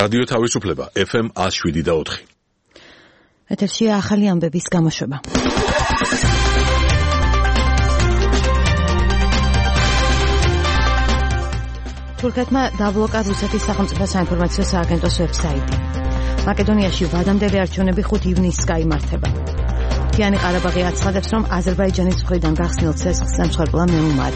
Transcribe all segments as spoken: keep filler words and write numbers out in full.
რადიო თავისუფლება ეფ ემ one oh seven და four. ეთერშია ახალი ამბების გამოშვება. თურქეთმა დაბლოკა რუსეთის სახელმწიფო საინფორმაციო სააგენტოს ვებსაიტი. მაკედონიაში ვადამდელი არჩევნები ხუთი ივნისს გაიმართება. მთიანი ყარაბაღი აცხადებს, რომ აზერბაიჯანის მხრიდან გახსნილ ცეცხლს ემსხვერპლა მეომარი.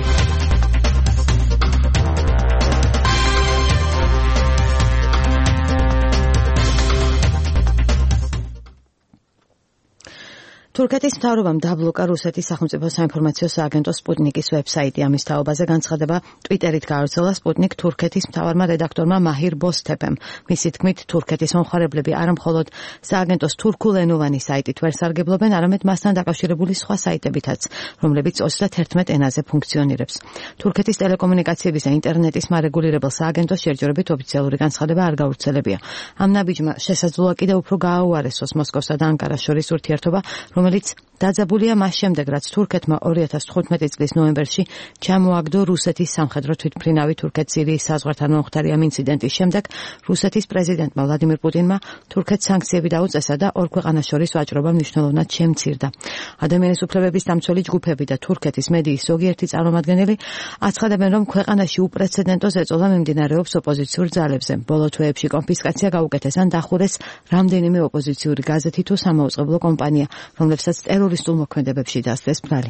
თურქეთის მთავრობამ დაბლოკა რუსეთის სახელმწიფო საინფორმაციო სააგენტოს სპუტნიკის ვებსაიტი. ამის თაობაზე განცხადება ტვიტერით გაავრცელა სპუტნიკ თურქეთის მთავარმა რედაქტორმა მაჰირ ბოსთეპემ. მისი თქმით, თურქეთის მომხმარებლები არა მხოლოდ სააგენტოს თურქულენოვანი საიტით ვერ სარგებლობენ, არამედ მასთან დაკავშირებული სხვა საიტებითაც, რომლებიც ოცდაათერთმეტ ენაზე ფუნქციონირებს. თურქეთის ტელეკომუნიკაციების და ინტერნეტის მარეგულირებელ სააგენტოს შერჯერობით ოფიციალური განცხადება არ გავრცელებია. ამ ნაბიჯმა შესაძლოა კიდევ უფრო გააუარესოს მოსკოვსა და ანკარას შორის ურთიერთობა, რომელიც დაძაბულია მას შემდეგ, რაც თურქეთმა ორი ათას თხუთმეტი წლის ნოემბერში ჩამოაგდო რუსეთის სამხედრო თვითმფრინავი თურქეთ-სირიის საზღვართან მომხდარი ამ ინციდენტის შემდეგ რუსეთის პრეზიდენტმა ვლადიმირ პუტინმა თურქეთს სანქციები დაუწესა და ორ ქვეყანას შორის ვაჭრობა მნიშვნელოვნად შემცირდა. ადამიანის უფლებების დამცველი ჯგუფები და თურქეთის მედიის ზოგიერთი წარმომადგენელი აცხადებენ, რომ ქვეყანაში უპრეცედენტო ზეწოლა მიმდინარეობს ოპოზიციურ ძალებზე. ბოლო თვეებში კონფისკაცია გაუკეთეს ან დახურეს რამდენიმე ოპოზიციური გაზეთი თუ სამაუწყებლო კომპანია, რომლებსაც ტერორისტულ მოქმედებებში დასწრეს ბრალი.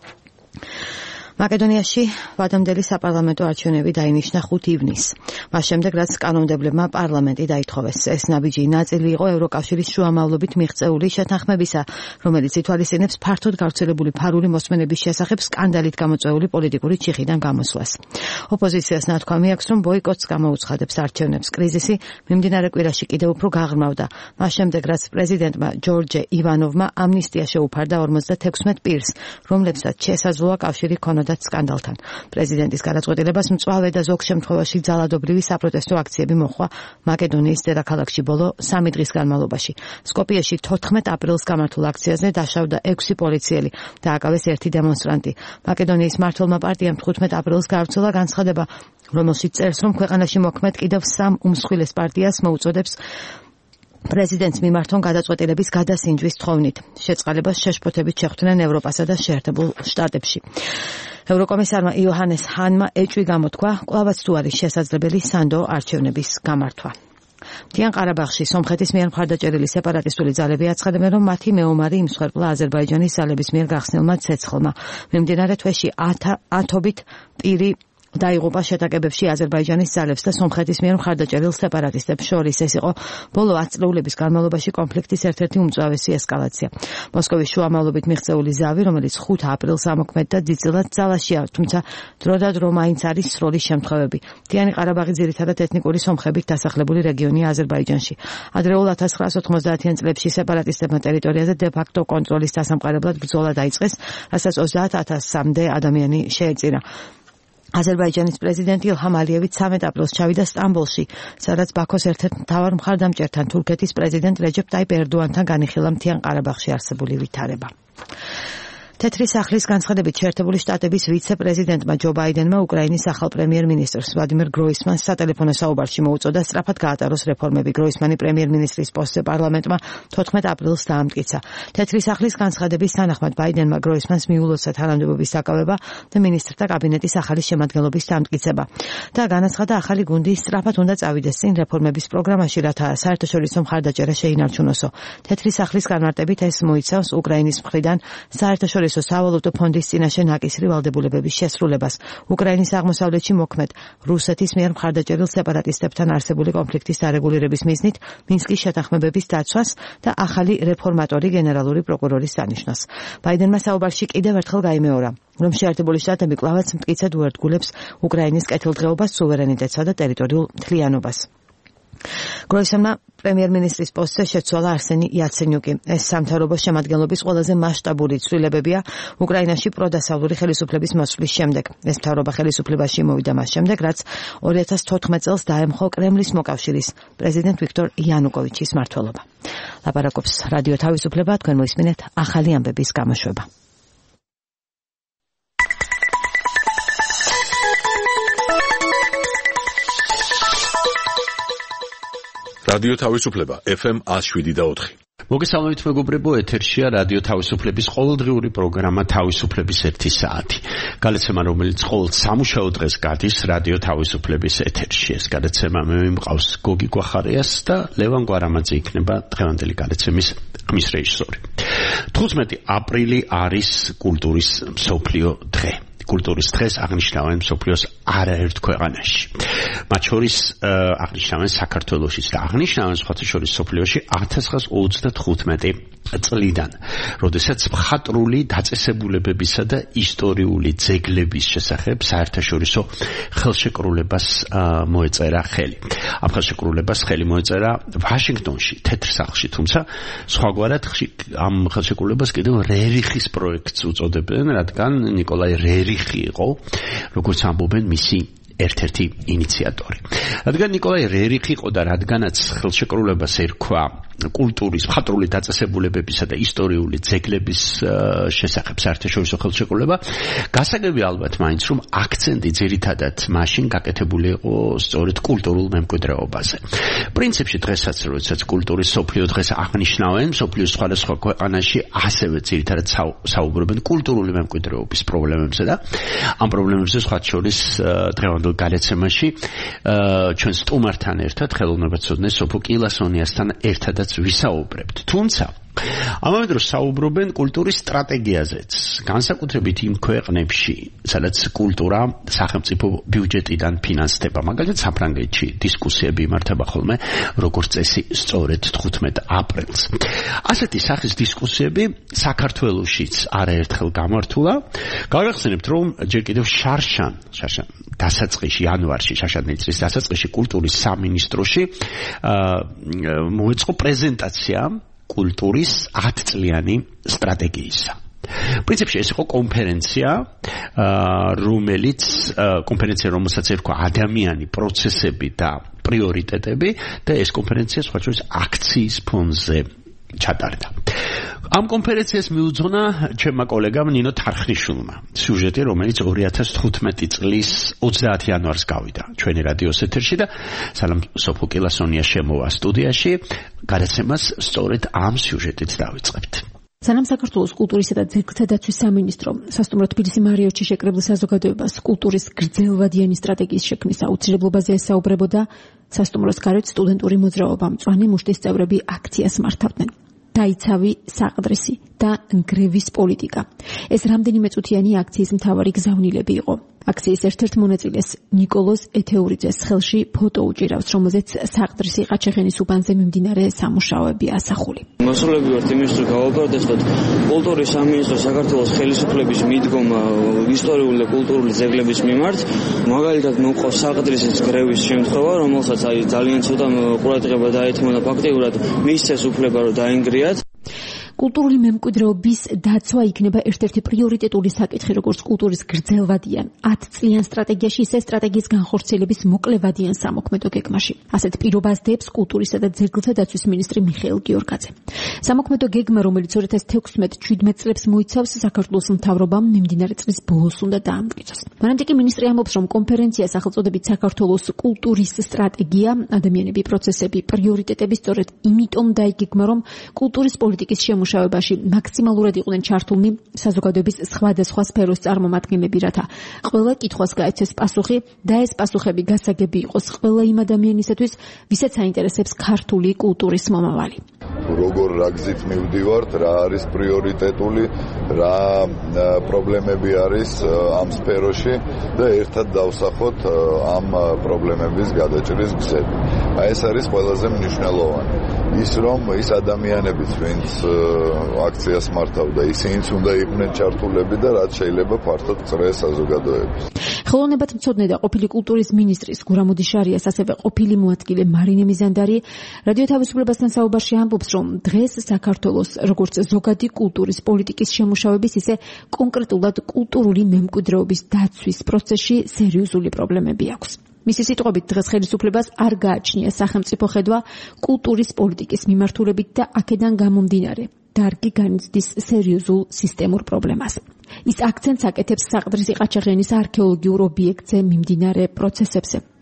მაკედონიაში ვადამდელი საპარლამენტო არჩევნები დაინიშნა ხუთი ივნისს. მას შემდეგ, რაც კანონმდებლებმა პარლამენტი დაითხოვეს. ეს ნაბიჯი ნაწილი იყო ევროკავშირის შუამავლობით მიღწეული შეთანხმებისა, რომელიც ითვალისწინებს ფართოდ გავრცელებული ფარული მოსმენების შესახებ სკანდალით გამოწვეული პოლიტიკური ჩიხიდან გამოსვლას. ოპოზიციას ნათქვამი აქვს, რომ ბოიკოტს გამოუცხადებს არჩევნებს. კრიზისი მიმდინარე კვირაში კიდევ უფრო გაღრმავდა. მას შემდეგ, რაც პრეზიდენტმა ჯორჯე ივანოვმა ამნისტია შეუფარდა ორმოცდათექვსმეტ პირს, რომლებსაც შესაძლოა კავშირი ჰქონოდათ სკანდალთან. პრეზიდენტის გადაწყვეტილებას მწვავე და ზოგ შემთხვევაში ძალადობრივი საპროტესტო აქციები მოჰყვა მაკედონიის დედაქალაქში ბოლო სამი დღის განმავლობაში. სკოპიეში თოთხმეტ აპრილს გამართულ აქციაზე დაშავდა ექვსი პოლიციელი და აკავეს ერთი დემონსტრანტი. მაკედონიის მმართველმა პარტიამ თხუთმეტ აპრილს გაავრცელა განცხადება, რომელშიც წერს, რომ ქვეყანაში მოქმედ კიდევ სამ უმსხვილეს პარტიას მოუწოდებს პრეზიდენტს მიმართონ გადაწყვეტილების გადასინჯვის თხოვნით. შეწყალებას შეშფოთებით შეხვდნენ ევროპასა და შეერთებულ შტატებში. ევროკომისარმა იოჰანეს ჰანმა ეჭვი გამოთქვა, კვლავაც თუ არის შესაძლებელი სანდო არჩევნების გამართვა. მთიან ყარაბაღში სომხეთის მიერ მხარდაჭერილი სეპარატისტული ძალები აცხადებენ, რომ მათი მეომარი იმსხვერპლა აზერბაიჯანის ძალების მიერ გახსნილმა ცეცხლმა. მიმდინარე თვეში ათობით პირი დაიღუპა შეტაკებებში აზერბაიჯანის ძალებს და სომხეთის მიერ მხარდაჭერილ სეპარატისტებს შორის. ეს იყო ბოლო ათ წლეულების განმავლობაში კონფლიქტის ერთ-ერთი უმწვავესი ესკალაცია. მოსკოვის შუამავლობით მიღწეული ზავი, რომელიც ხუთ აპრილს ამოქმედდა, დიდწილად ძალაშია, თუმცა დროდადრო მაინც არის სროლის შემთხვევები. მთიანი ყარაბაღი ძირითადად ეთნიკური სომხებით დასახლებული რეგიონია აზერბაიჯანში. ადრეულ ათას ცხრაასა ოცდაათიან წლებში სეპარატისტებმა ტერიტორიაზე დე-ფაქტო კონტროლის დასამყარებლად ბრძოლა დაიწყეს, რასაც ოცდაათ ათასამდე ადამიანი შეეწირა. აზერბაიჯანის პრეზიდენტი ილჰამ ალიევი ცამეტ აპრილს ჩავიდა სტამბოლში, სადაც ბაქოს ერთ-ერთ მთავარ მხარდამჭერთან თურქეთის პრეზიდენტ რეჯეპ ტაიპ ერდოანთან განიხილა მთიან ყარაბაღში არსებული ვითარება. თეთრი სახლის განცხადებით შეერთებული შტატების ვიცე-პრეზიდენტმა ჯო ბაიდენმა უკრაინის ახალ პრემიერ-მინისტრს ვლადიმირ გროისმანს სატელეფონო საუბარში მოუწოდა სწრაფად გაატაროს რეფორმები. გროისმანი პრემიერ-მინისტრის პოსტზე პარლამენტმა თოთხმეტ აპრილს დაამტკიცა. თეთრი სახლის განცხადების თანახმად ბაიდენმა გროისმანს მიულოცა თანამდებობის დაკავება და მინისტრთა კაბინეტის ახალი შემადგენლობის დამტკიცება და განაცხადა, ახალი გუნდი სწრაფად უნდა წავიდეს წინ რეფორმების პროგრამაში, რათა საერთაშორისო მხარდაჭერა შეინარჩუნოსო. თეთრი სახლის განმარტებით ეს მოიცავს უკრაინის მხრიდან საერთაშორისო სავალუტო ფონდის წინაშე ნაკისრი ვალდებულებების შესრულებას. უკრაინის აღმოსავლეთში მოქმედ რუსეთის მიერ მხარდაჭერილ სეპარატისტებთან არსებული კონფლიქტის დარეგულირების მიზნით მინსკის შეთანხმებების დაცვას და ახალი რეფორმატორი გენერალური პროკურორის დანიშვნას. ბაიდენმა საუბარში კიდევ ერთხელ გაიმეორა, რომ შეერთებული შტატები კვლავაც მტკიცედ უერთგულებს უკრაინის კეთილდღეობას, სუვერენიტეტსა და ტერიტორიულ მთლიანობას. გროისმანმა პრემიერ-მინისტრის პოსტზე შეცვალა არსენი იაცენიუკი. ეს სამთავრობო შემადგენლობის ყველაზე მასშტაბური ცვლილებებია უკრაინაში პროდასავლური ხელისუფლების მოსვლის შემდეგ. ეს მთავრობა ხელისუფლებაში მოვიდა მას შემდეგ, რაც ორი ათას თოთხმეტ წელს დაემხო კრემლის მოკავშირის პრეზიდენტ ვიქტორ იანუკოვიჩის მმართველობა. ლაპარაკობს რადიო თავისუფლება, თქვენ მოისმინეთ ახალი ამბების გამოშვება. რადიო თავისუფლება ეფ ემ one oh seven point four. მოგესალმებით მეგობრებო, ეთერშია რადიო თავისუფლების ყოველდღიური პროგრამა თავისუფლების ერთი საათი. გადაცემა, რომელიც ყოველ სამუშაო დღეს გადის რადიო თავისუფლების ეთერში. ეს გადაცემა მე მიმყავს გოგი გვახარიას და ლევან გვარამაძე იქნება დღევანდელი გადაცემის ხმის რეჟისორი. თხუთმეტი აპრილი არის კულტურის მსოფლიო დღე. კულტურის დღეს აღნიშნავენ მსოფლიოს არაერთ ქვეყანაში. მათ შორის აღნიშნავენ საქართველოშიც და აღნიშნავენ სხვათა შორის მსოფლიოში ათას ცხრაას ოცდათხუთმეტი წლიდან, როდესაც მხატვრული დაწესებულებებისა და ისტორიული ძეგლების შესახებ საერთაშორისო ხელშეკრულებას მოეწერა ხელი. ამ ხელშეკრულებას ხელი მოეწერა ვაშინგტონში, თეთრ სახლში, თუმცა სხვაგვარად ამ ხელშეკრულებას კიდევ რერიხის პროექტს უწოდებენ, რადგან ნიკოლაი რერიხი იყო, როგორც ამბობენ, მისი ერთ-ერთი ინიციატორი. რადგან ნიკოლაი რერიხი იყო და რადგანაც ხელშეკრულებას ერქვა კულტურის, მხატვრული დაწესებულებებისა და ისტორიული ძეგლების შესახებ საერთაშორისო ხელშეკრულება, გასაგები ალბათ მაინც, რომ აქცენტი ძირითადად მაშინ გაკეთებული იყო სწორედ კულტურულ მემკვიდრეობაზე. პრინციპში დღესაც, როდესაც კულტურის მსოფლიო დღეს აღნიშნავენ, მსოფლიოს სხვადასხვა ქვეყანაში ასევე ძირითადად საუბრობენ კულტურული მემკვიდრეობის პრობლემებზე და ამ პრობლემებზე სხვათა შორის დღევანდელ გადაცემაში ჩვენ სტუმართან ერთად, ხელოვნებაცოდნე სოფო კილასონიასთან ერთადაც ვისაუბრებთ. თუმცა ამავე დროს საუბრობენ კულტურის სტრატეგიაზეც, განსაკუთრებით იმ ქვეყნებში, სადაც კულტურა სახელმწიფო ბიუჯეტიდან ფინანსდება. მაგალითად, საფრანგეთში დისკუსიები იმართება ხოლმე, როგორც წესი, სწორედ თხუთმეტ აპრილს. ასეთი სახის დისკუსიები საქართველოშიც არაერთხელ გამართულა. გავახსენებთ, რომ ჯერ კიდევ შარშან, შარშან დასაწყისში, იანვარში, შარშანელი წლის დასაწყისში კულტურის სამინისტროში მოეწყო პრეზენტაცია კულტურის ათწლიანი სტრატეგიისა. პრინციპში ეს იყო კონფერენცია, რომელიც კონფერენცია, რომელსაც ერქვა ადამიანი, პროცესები და პრიორიტეტები და ეს კონფერენცია სხვა შორის აქციის ფონზე ჩატარდა. ამ კონფერენციას მიუძღვნა ჩემმა კოლეგამ ნინო თარხნიშვილმა სიუჟეტი, რომელიც ორი ათას თხუთმეტი წლის ოცდაათი იანვარს გავიდა ჩვენი რადიოს ეთერში და სალამ სოფო კილასონია შემოვა სტუდიაში. გადაცემას სწორედ ამ სიუჟეტით დავიწყებთ. სანამ საქართველოს კულტურისა და ძეგლთა დაცვის სამინისტრო სასტუმრო თბილისი მარიოტში შეკრებილ საზოგადოებას კულტურის გრძელვადიანი სტრატეგიის შექმნის აუცილებლობაზე ესაუბრებოდა, სასტუმროს გარეთ სტუდენტური მოძრაობა, მწვანე მუშტის წევრები აქციას მართავდნენ. დაიცავი, საყდრისი და ნგრევის პოლიტიკა. ეს რამდენიმე წუთიანი აქციის მთავარი გზავნილები იყო. აქციის ერთ-ერთ მონაწილეს ნიკოლოზ ეთეურიძეს ხელში ფოტო უჭირავს, რომელზეც საყდრისი ყაჩაღენის უბანზე მიმდინარე სამუშაოები ასახული. მოსულები ვართ იმის, რომ გავაბარდეხოთ კულტურის სამინისტრო საქართველოს ხელისუფლების მიდგომა ისტორიული და კულტურული ძეგლების მიმართ. მაგალითად, მოყავს საყდრისის გრევის შემთხვევა, რომელსაც აი ძალიან ცოტა ყურადღება დაეთმო და ფაქტიურად მისცეს უფლება, რომ დაინგრიათ. კულტურული მემკვიდრეობის დაცვა იქნება ერთ-ერთი პრიორიტეტული საკითხი, როგორც კულტურის გრძელვადიან ათწლიან სტრატეგიაში, ისე სტრატეგიის განხორციელების მოკლევადიან სამოქმედო გეგმაში. ასეთ პირობას დებს კულტურისა და ძეგლთა დაცვის მინისტრი მიხეილ გიორგაძე. სამოქმედო გეგმა, რომელიც ორი ათას თექვსმეტ შვიდმეტ წლებს მოიცავს, საქართველოს მთავრობამ მიმდინარე წლის ბოლოს უნდა დაამტკიცოს. მანამდე კი მინისტრი ამბობს, რომ კონფერენცია სახელწოდებით საქართველოს კულტურის სტრატეგია, ადამიანები, პროცესები, პრიორიტეტები სწორედ იმიტომ დაიგეგმა, რომ კულტურის პოლიტიკის შემუშავებაში მაქსიმალურად იყვნენ ჩართულნი საზოგადოების სხვადასხვა სფეროს წარმომადგენლები, რათა ყველა კითხვას გაეცეს პასუხი და ეს პასუხები გასაგები იყოს ყველა იმ ადამიანისათვის, ვისაც აინტერესებს ქართული კულტურის მომავალი. როგორ რა გზით მივდივართ, რა არის პრიორიტეტული, რა პრობლემები არის ამ სფეროში და ერთად დავსახოთ ამ პრობლემების გადაჭრის გზები. ეს არის ყველაზე მნიშვნელოვანი. ის რომ ის ადამიანებიც, ვინც აქციას მართავდა, ისინიც უნდა იყვნენ ჩართულები და რაც შეიძლება ფართოდ წრეს საზოგადოების. ხელოვნებათმცოდნე და ყოფილი კულტურის მინისტრის გურამ უდიშარიას, ასევე ყოფილი მოადგილე მარინე მიზანდარი რადიო თავისუფლებასთან საუბარში ამბობს, რომ დღეს საქართველოს როგორც ზოგადი კულტურის პოლიტიკის შემუშავების, ისე კონკრეტულად კულტურული მემკვიდრეობის დაცვის პროცესში სერიოზული პრობლემები აქვს. მისი სიტყვებით, დღეს ხელისუფლებას არ გააჩნია სახელმწიფო ხედვა კულტურის პოლიტიკის მიმართულებით და აქედან გამომდინარე დარგი განიცდის სერიოზულ სისტემურ პრობლემას. ის აქცენტს აკეთებს საყდრის ყაჩაღენის არქეოლოგიურ ობიექტზე მიმდინარე პროცესებზე.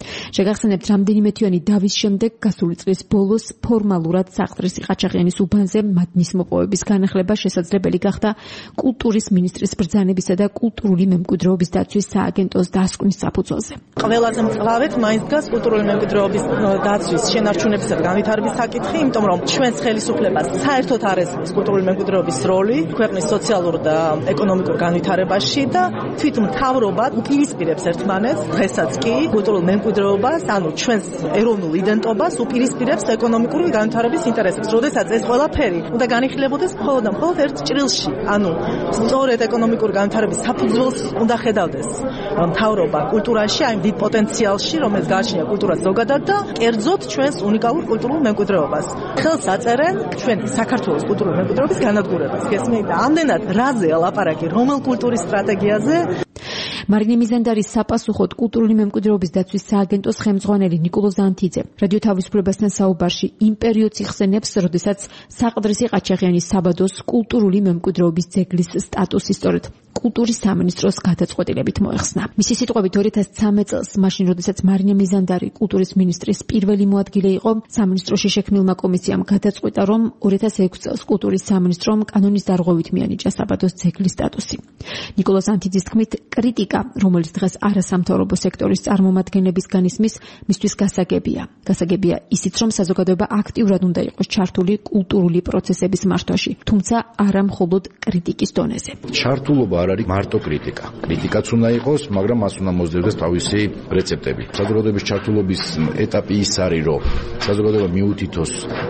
შეგახსენებთ, რამდენიმე თვიანი დავის შემდეგ გასული წლის ბოლოს ფორმალურად საყდრის ყაჩაღიანის უბანზე მადნის მოპოვების განახლება შესაძლებელი გახდა კულტურის მინისტრის ბრძანებისა და კულტურული მემკვიდრეობის დაცვის სააგენტოს დასკვნის საფუძველზე. ყველაზე მწვავედ მაინც დგას კულტურული მემკვიდრეობის დაცვის შენარჩუნებისა და განვითარების საკითხი, იმიტომ რომ ჩვენს ხელისუფლებას საერთოდ არ ესმის კულტურული მემკვიდრეობის როლი ქვეყნის სოციალურ და ეკონომიკურ განვითარებაში და თვით მთავრობა უპირისპირებს ერთმანეთს, დღესაც კი კულტურულ მემკვიდრეობას, ანუ ჩვენს ეროვნულ იდენტობას უპირისპირებს ეკონომიკური განვითარების ინტერესებს. როდესაც ეს ყველაფერი უნდა განიხილებოდეს მხოლოდ და მხოლოდ ერთ ჭრილში, ანუ სწორედ ეკონომიკური განვითარების საფუძველს უნდა ხედავდეს მთავრობა კულტურაში, აი დიდ პოტენციალში, რომელიც გააჩნია კულტურას ზოგადად და კერძოდ ჩვენს უნიკალურ კულტურულ მემკვიდრეობას. ხელს აწერენ ჩვენ საქართველოს კულტურული მემკვიდრეობის განადგურებას. გესმით? ამდენად რაზე ლაპარაკი, რომელ კულტურის სტრატეგიაზე? მარინე მიზანდარის საპასუხოდ კულტურული მემკვიდრეობის დაცვის სააგენტოს ხელმძღვანელი ნიკოლო ზანთიძე რადიო თავისუფლებასთან საუბარში იმ პერიოდს იხსენებს, როდესაც საყდრისი ყაჩაღიანის საბადოს კულტურული მემკვიდრეობის ძეგლის სტატუსი სწორედ კულტურის სამინისტროს გადაწყვეტილებით მოეხსნა. მისი სიტყვებით ორი ათას ცხრამეტ წელს, მაშინ როდესაც მარინე მიზანდარი კულტურის მინისტრის პირველი მოადგილე იყო, სამინისტროში შექმნილმა კომისიამ გადაწყვიტა, რომ ორი ათას ექვსი წელს კულტურის სამინისტრომ კანონის დარღვევით მიანიჭა საბადოს ძეგლის სტატუსი. ნიკოლო ზანთიძის თქმით, კრიტიკა, რომელიც დღეს არასამთავრობო სექტორის წარმომადგენლებისგან ისმის, მისთვის გასაგებია. გასაგებია ისიც, რომ საზოგადოება აქტიურად უნდა იყოს ჩართული კულტურული პროცესების მართვაში, თუმცა არა მხოლოდ კრიტიკის დონეზე. ჩართულობა არ არის მარტო კრიტიკა. კრიტიკაც უნდა იყოს, მაგრამ მას უნდა მოსდევდეს თავისი რეცეპტები. საზოგადოების ჩართულობის ეტაპი ის არის, რომ საზოგადოება მიუთითოს,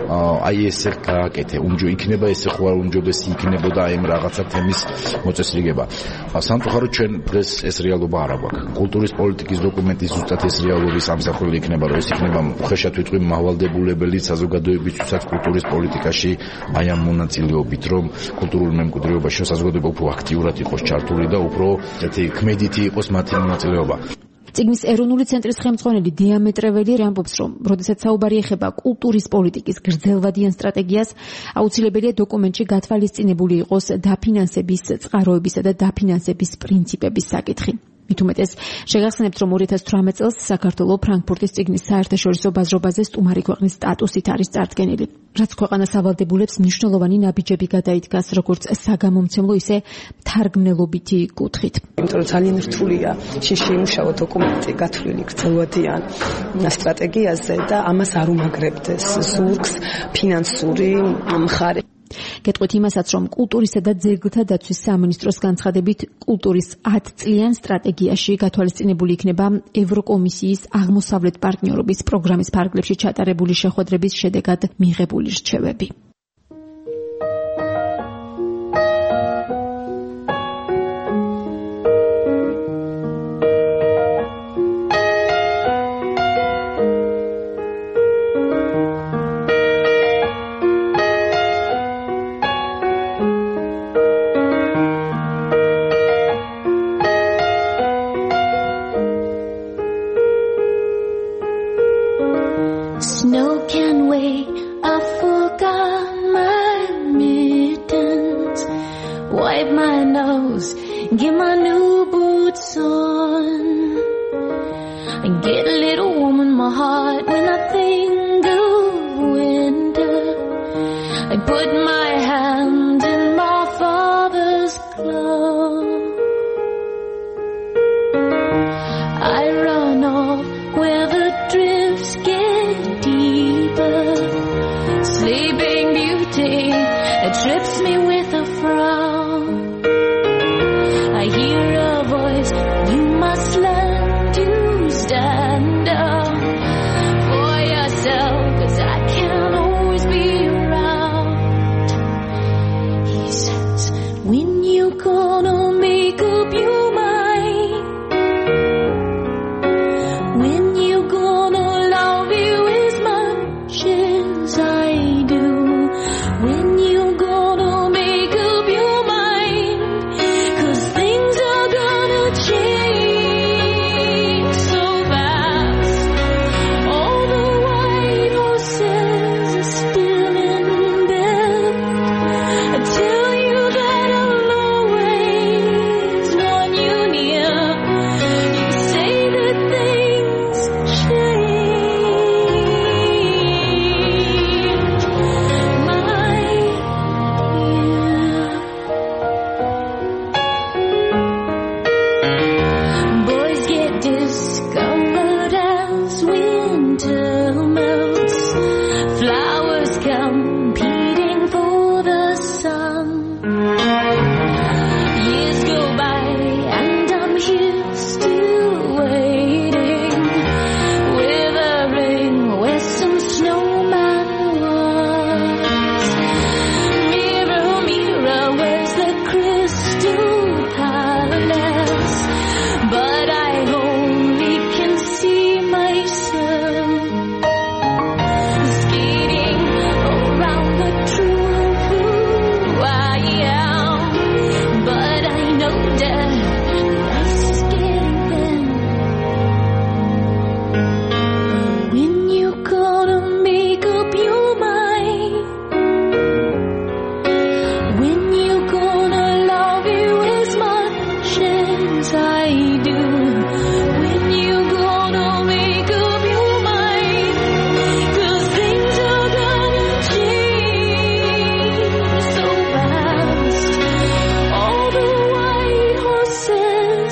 აი ესე გააკეთე, უმჯო იქნება ესე ხო არ უმჯობესი იქნებოდა აი ამ რაღაცა თემის მოწესრიგება. სამწუხაროდ ჩვენ დღეს ეს რეალობა არ აქვს. კულტურის პოლიტიკის დოკუმენტის ზუსტად ეს რეალობის ამსახველი იქნება, რომ ეს იქნება უხეშად ვიტყვი მავალდებულებელი საზოგადოებისთვისაც კულტურის პოლიტიკაში აი ამ მონაწილეობით, რომ კულტურული მემკვიდრეობაში საზოგადოება უფრო აქტიურად იყოს ჩართული და უფრო ესეთი ქმედითი იყოს მათი მონაწილეობა. წიგნის ეროვნული ცენტრის ხელმძღვანელი დიამეტრეველი ამბობს, რომ როდესაც საუბარი ეხება კულტურის პოლიტიკის გრძელვადიან სტრატეგიას, აუცილებელია დოკუმენტში გათვალისწინებული იყოს დაფინანსების წყაროებისა და დაფინანსების პრინციპების საკითხი. მით უმეტეს შეგახსენებთ, რომ ორი ათას თვრამეტ წელს საქართველოს ფრანკფურტის წიგნის საერთაშორისო ბაზრობაზე სტუმარი ქვეყნის სტატუსით არის წარდგენილი, რაც ქვეყანას ავალდებულებს მნიშვნელოვანი ნაბიჯები გადაიდგას, როგორც საგამომცემლო, ისე თარგმნელობითი კუთხით. იმიტომ რომ ძალიან რთულია შეიმუშავა დოკუმენტი გათვლილი გრძელვადიან სტრატეგიაზე და ამას არ უმაგრებდეს ზურგს ფინანსური მხარე. გეტყვით იმასაც, რომ კულტურისა და ძეგლთა დაცვის სამინისტროს განცხადებით კულტურის ათ წლიან სტრატეგიაში გათვალისწინებული იქნება ევროკომისიის აღმოსავლეთ პარტნიორობის პროგრამის ფარგლებში ჩატარებული შეხვედრების შედეგად მიღებული რჩევები. Snow can wait, I forgot my mittens. Wipe my nose, get my new boots on. I get a little warm in my heart when I think of winter. I put my hand in my father's glove. I run off where the drifts get deeper. Sleeping Beauty, it trips me with a frown. I hear a voice, you must learn to stand up for yourself, 'cause I can't always be around.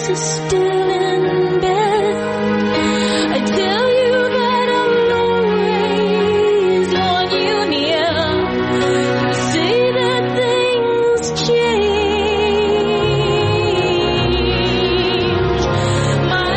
face is still in bed. I tell you that I'll always want you near. You say that things change, my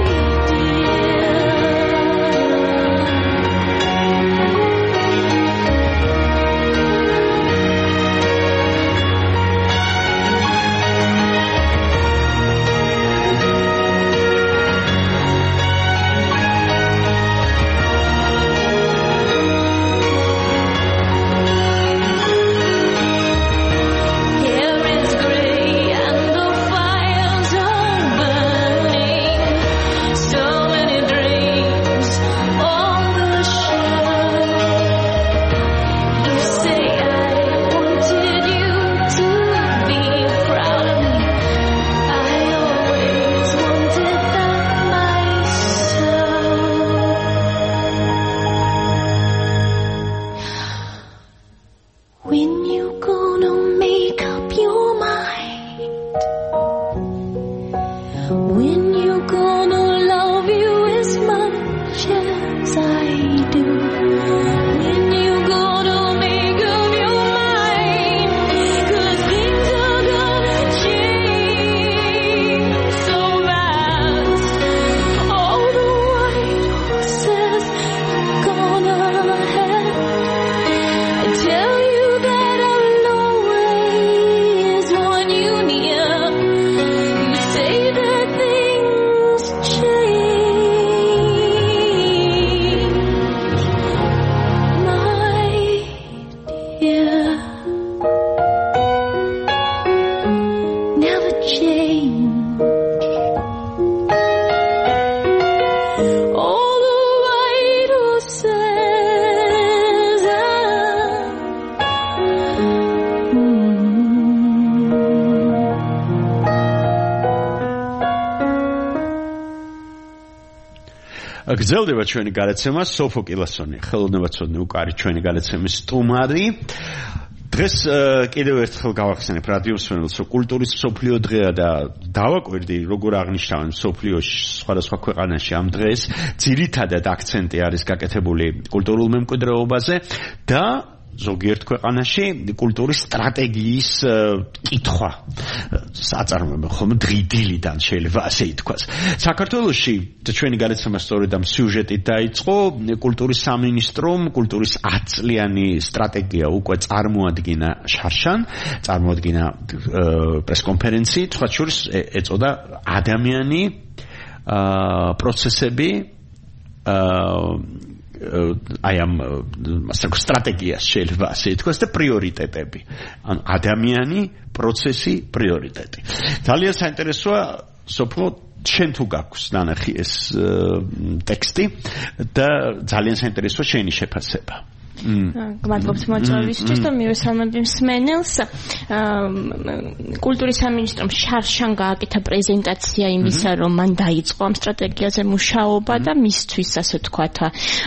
გრძელდება ჩვენი გადაცემა სოფო კილასონი ხელოვნებაცოდნე უკარი ჩვენი გადაცემის სტუმარი დღეს კიდევ ერთხელ გავახსენებ რადიო მსმენელს რომ კულტურის მსოფლიო დღეა და დავაკვირდი როგორ აღნიშნავენ მსოფლიოში სხვადასხვა ქვეყანაში ამ დღეს ძირითადად აქცენტი არის გაკეთებული კულტურულ მემკვიდრეობაზე და ზოგიერთ ქვეყანაში კულტურის სტრატეგიის კითხვა საწარმოება ხომ დღიდილიდან შეიძლება ასე ითქვას. საქართველოში ჩვენი გადაცემა სწორედ ამ სიუჟეტით დაიწყო. კულტურის სამინისტრომ კულტურის ათწლიანი სტრატეგია უკვე წარმოადგინა შარშან, წარმოადგინა პრესკონფერენციით, სხვა შორის ეწოდა ადამიანი პროცესები აი ამ სტრატეგიას შეიძლება ასე ითქვას და პრიორიტეტები. ანუ ადამიანი, პროცესი, პრიორიტეტი. ძალიან საინტერესოა სოფლო შენ თუ გაქვს ნანახი ეს ტექსტი და ძალიან საინტერესოა შენი შეფასება. გმადლობთ მოწვევისთვის და მივესალმები მსმენელს. კულტურის სამინისტრომ შარშან გააკეთა პრეზენტაცია იმისა, რომ მან დაიწყო ამ სტრატეგიაზე მუშაობა და მისთვის ასე ვთქვათ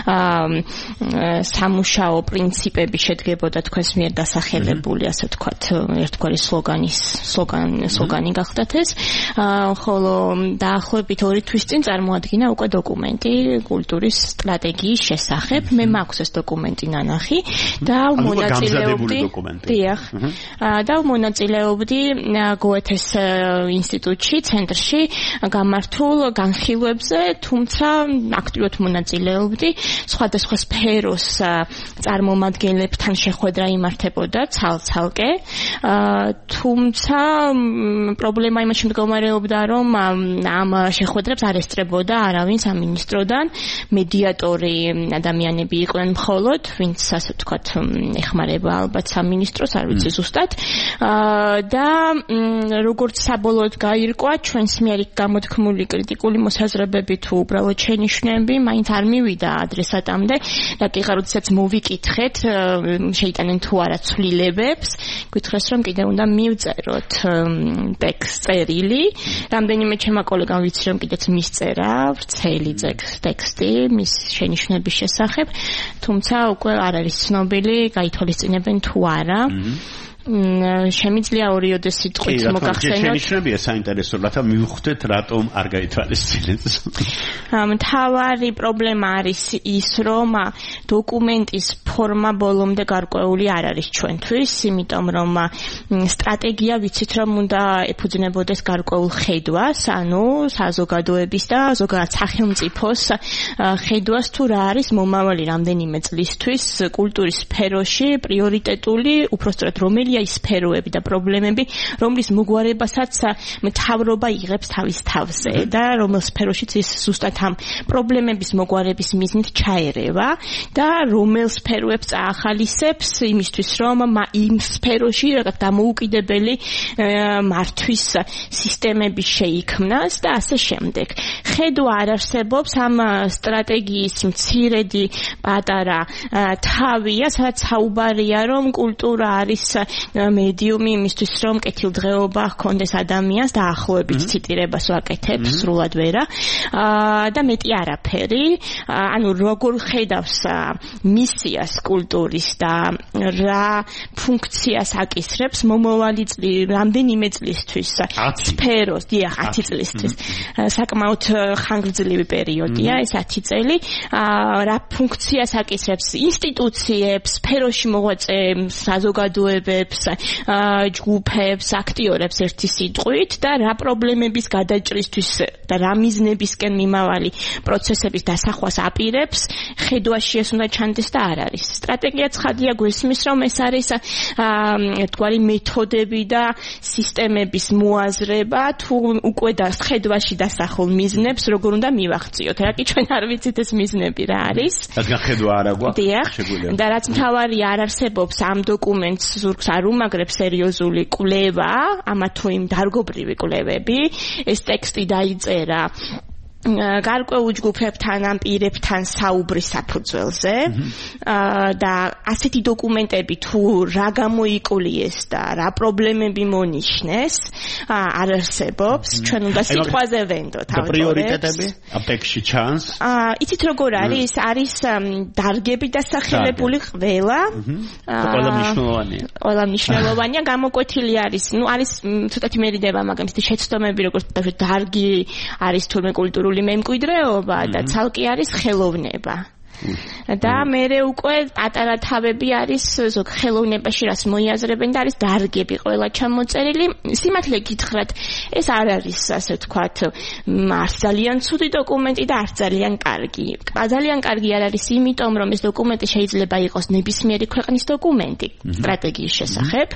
სამუშაო პრინციპები შედგებოდა თქვენს მიერ დასახელებული ასე ვთქვათ ერთგვარი სლოგანის სლოგანი სლოგანი გახდათ ეს. ხოლო დაახლოებით ორი თვის წინ წარმოადგინა უკვე დოკუმენტი კულტურის სტრატეგიის შესახებ. მე მაქვს ეს დოკუმენტი ნახი და მონაწილეობდი დიახ და მონაწილეობდი გოეთეს ინსტიტუტში ცენტრში გამართულ განხილვებზე, თუმცა აქტიურად მონაწილეობდი სხვადასხვა სფეროს წარმომადგენლებთან შეხვედრა იმართებოდა ცალ-ცალკე, თუმცა პრობლემა იმაში მდგომარეობდა, რომ ამ შეხვედრებს არ ესწრებოდა არავინ სამინისტროდან, მედიატორი ადამიანები იყვნენ მხოლოდ, ვინც ასე ვთქვათ ეხმარება ალბათ სამინისტროს, არ ვიცი ზუსტად. და როგორც საბოლოოდ გაირკვა, ჩვენს მიერ გამოთქმული კრიტიკული მოსაზრებები თუ უბრალოდ შენიშვნები მაინც არ მივიდა ადრესატამდე, რადგან როდესაც მოვიკითხეთ, შეიტანენ თუ არა ცვლილებებს, გითხრეს რომ კიდე უნდა მივწეროთ ტექსტ წერილი. რამდენიმე ჩემმა კოლეგამ ვიცი რომ კიდეც მისწერა ვრცელი ტექსტი მის შენიშვნების შესახებ, თუმცა უკვე არ არის ცნობილი, გაითვალისწინებენ თუ არა. შემიძლია ორიოდე სიტყვით მოგახსენოთ. შენიშნებია საინტერესო, რათა მივხვდეთ რატომ არ გაითვალისწინებს. მთავარი პრობლემა არის ის, რომ დოკუმენტის ფორმა ბოლომდე გარკვეული არ არის ჩვენთვის, იმიტომ რომ სტრატეგია ვიცით რომ უნდა ეფუძნებოდეს გარკვეულ ხედვას, ანუ საზოგადოების და ზოგადად სახელმწიფოს ხედვას თუ რა არის მომავალი რამდენიმე წლისთვის კულტურის სფეროში პრიორიტეტული, უпростоრად რომელია ის სფეროები და პრობლემები, რომლის მოგვარებასაც მთავრობა იღებს თავის თავზე და რომელ სფეროშიც ის ზუსტად ამ პრობლემების მოგვარების მიზნით ჩაერევა და რომელ სფეროებს წაახალისებს იმისთვის რომ იმ სფეროში რაღაც დამოუკიდებელი მართვის სისტემები შეიქმნას და ასე შემდეგ. ხედვა არ არსებობს ამ სტრატეგიის მცირედი პატარა თავია, სადაც საუბარია რომ კულტურა არის მედიუმი იმისთვის რომ კეთილდღეობა ჰქონდეს ადამიანს და ახლოებით ციტირებას ვაკეთებ სრულად ვერა და მეტი არაფერი. ანუ როგორ ხედავს მისიას კულტურის და რა ფუნქციას აკისრებს მომავალი წლი რამდენიმე წლისთვის სფეროს, დიახ, ათი წლისთვის. საკმაოდ ხანგრძლივი პერიოდია ეს ათი წელი. რა ფუნქციას აკისრებს ინსტიტუციებს, სფეროში მოღვაწე საზოგადოებებს, ჯგუფებს, აქტიორებს ერთი სიტყვით და რა პრობლემების გადაჭრისთვის და რა მიზნებისკენ მიმავალი პროცესების დასახვას აპირებს, ხედვაში ეს უნდა ჩანდეს და არ არის. სტრატეგია ცხადია გვესმის რომ ეს არის ერთგვარი მეთოდები და სისტემების მოაზრება თუ უკვე და ხედვაში დასახულ მიზნებს როგორ უნდა მივახციოთ. რა კი ჩვენ არ ვიცით ეს მიზნები რა არის. რადგან ხედვა არ აქვს. შეგვიძლია. და რაც მთავარი არ არსებობს ამ დოკუმენტს ზურგს არ უმაგრებს სერიოზული კვლევა, ამა თუ იმ დარგობრივი კვლევები. ეს ტექსტი დაიწერა გარკვეულ ჯგუფებთან ამ პირებთან საუბრის საფუძველზე და ასეთი დოკუმენტები თუ რა გამოიკლიეს და რა პრობლემები მონიშნეს არ არსებობს. ჩვენ უნდა სიტყვაზე ვენდოთ ავტორებს. და პრიორიტეტები ამ ტექსტში ჩანს? იცით როგორ არის? არის დარგები დასახელებული ყველა. ყველა მნიშვნელოვანია. ყველა მნიშვნელოვანია, გამოკვეთილი არის. ნუ არის ცოტათი მერიდება, მაგრამ ისეთი შეცდომები როგორც დარგი არის თურმე კულტურული მემკვიდრეობა და ცალკე არის ხელოვნება. და მერე უკვე პატარა თავები არის ზოგ ხელოვნებაში რას მოიაზრებენ და არის დარგები ყველა ჩამოწერილი. სიმართლე გითხრათ, ეს არ არის ასე ვთქვათ არც ძალიან ცუდი დოკუმენტი და არც ძალიან კარგი. ძალიან კარგი არ არის იმიტომ რომ ეს დოკუმენტი შეიძლება იყოს ნებისმიერი ქვეყნის დოკუმენტი სტრატეგიის შესახებ,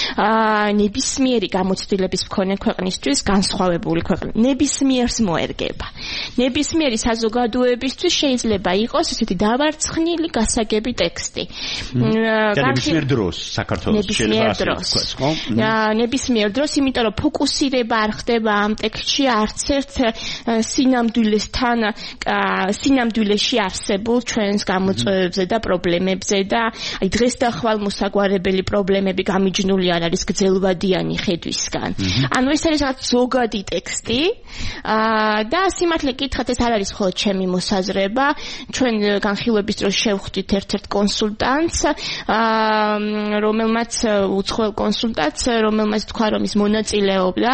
ნებისმიერი გამოცდილების მქონე ქვეყნისთვის განსხვავებული ქვეყნის ნებისმიერს მოერგება. ნებისმიერი საზოგადოებისთვის შეიძლება იყოს ესეთი დავარცხნილი გასაგები ტექსტი. ნებისმიერ დროს საქართველოს შეიძლება ასე ხო? ნებისმიერ დროს, იმიტომ რომ ფოკუსირება არ ხდება ამ ტექსტში არც ერთ სინამდვილესთან, სინამდვილეში არსებულ ჩვენს გამოწვევებზე და პრობლემებზე და აი დღეს და ხვალ მოსაგვარებელი პრობლემები გამიჯნული არ არის გრძელვადიანი ხედვისგან. ანუ ეს არის რაღაც ზოგადი ტექსტი და სიმართლე გითხრათ, ეს არ არის მხოლოდ ჩემი მოსაზრება. ჩვენ განხილვების დროს შევხვდით ერთ-ერთ კონსულტანტს, რომელმაც უცხოელ კონსულტანტს, რომელმაც თქვა რომ ის მონაწილეობდა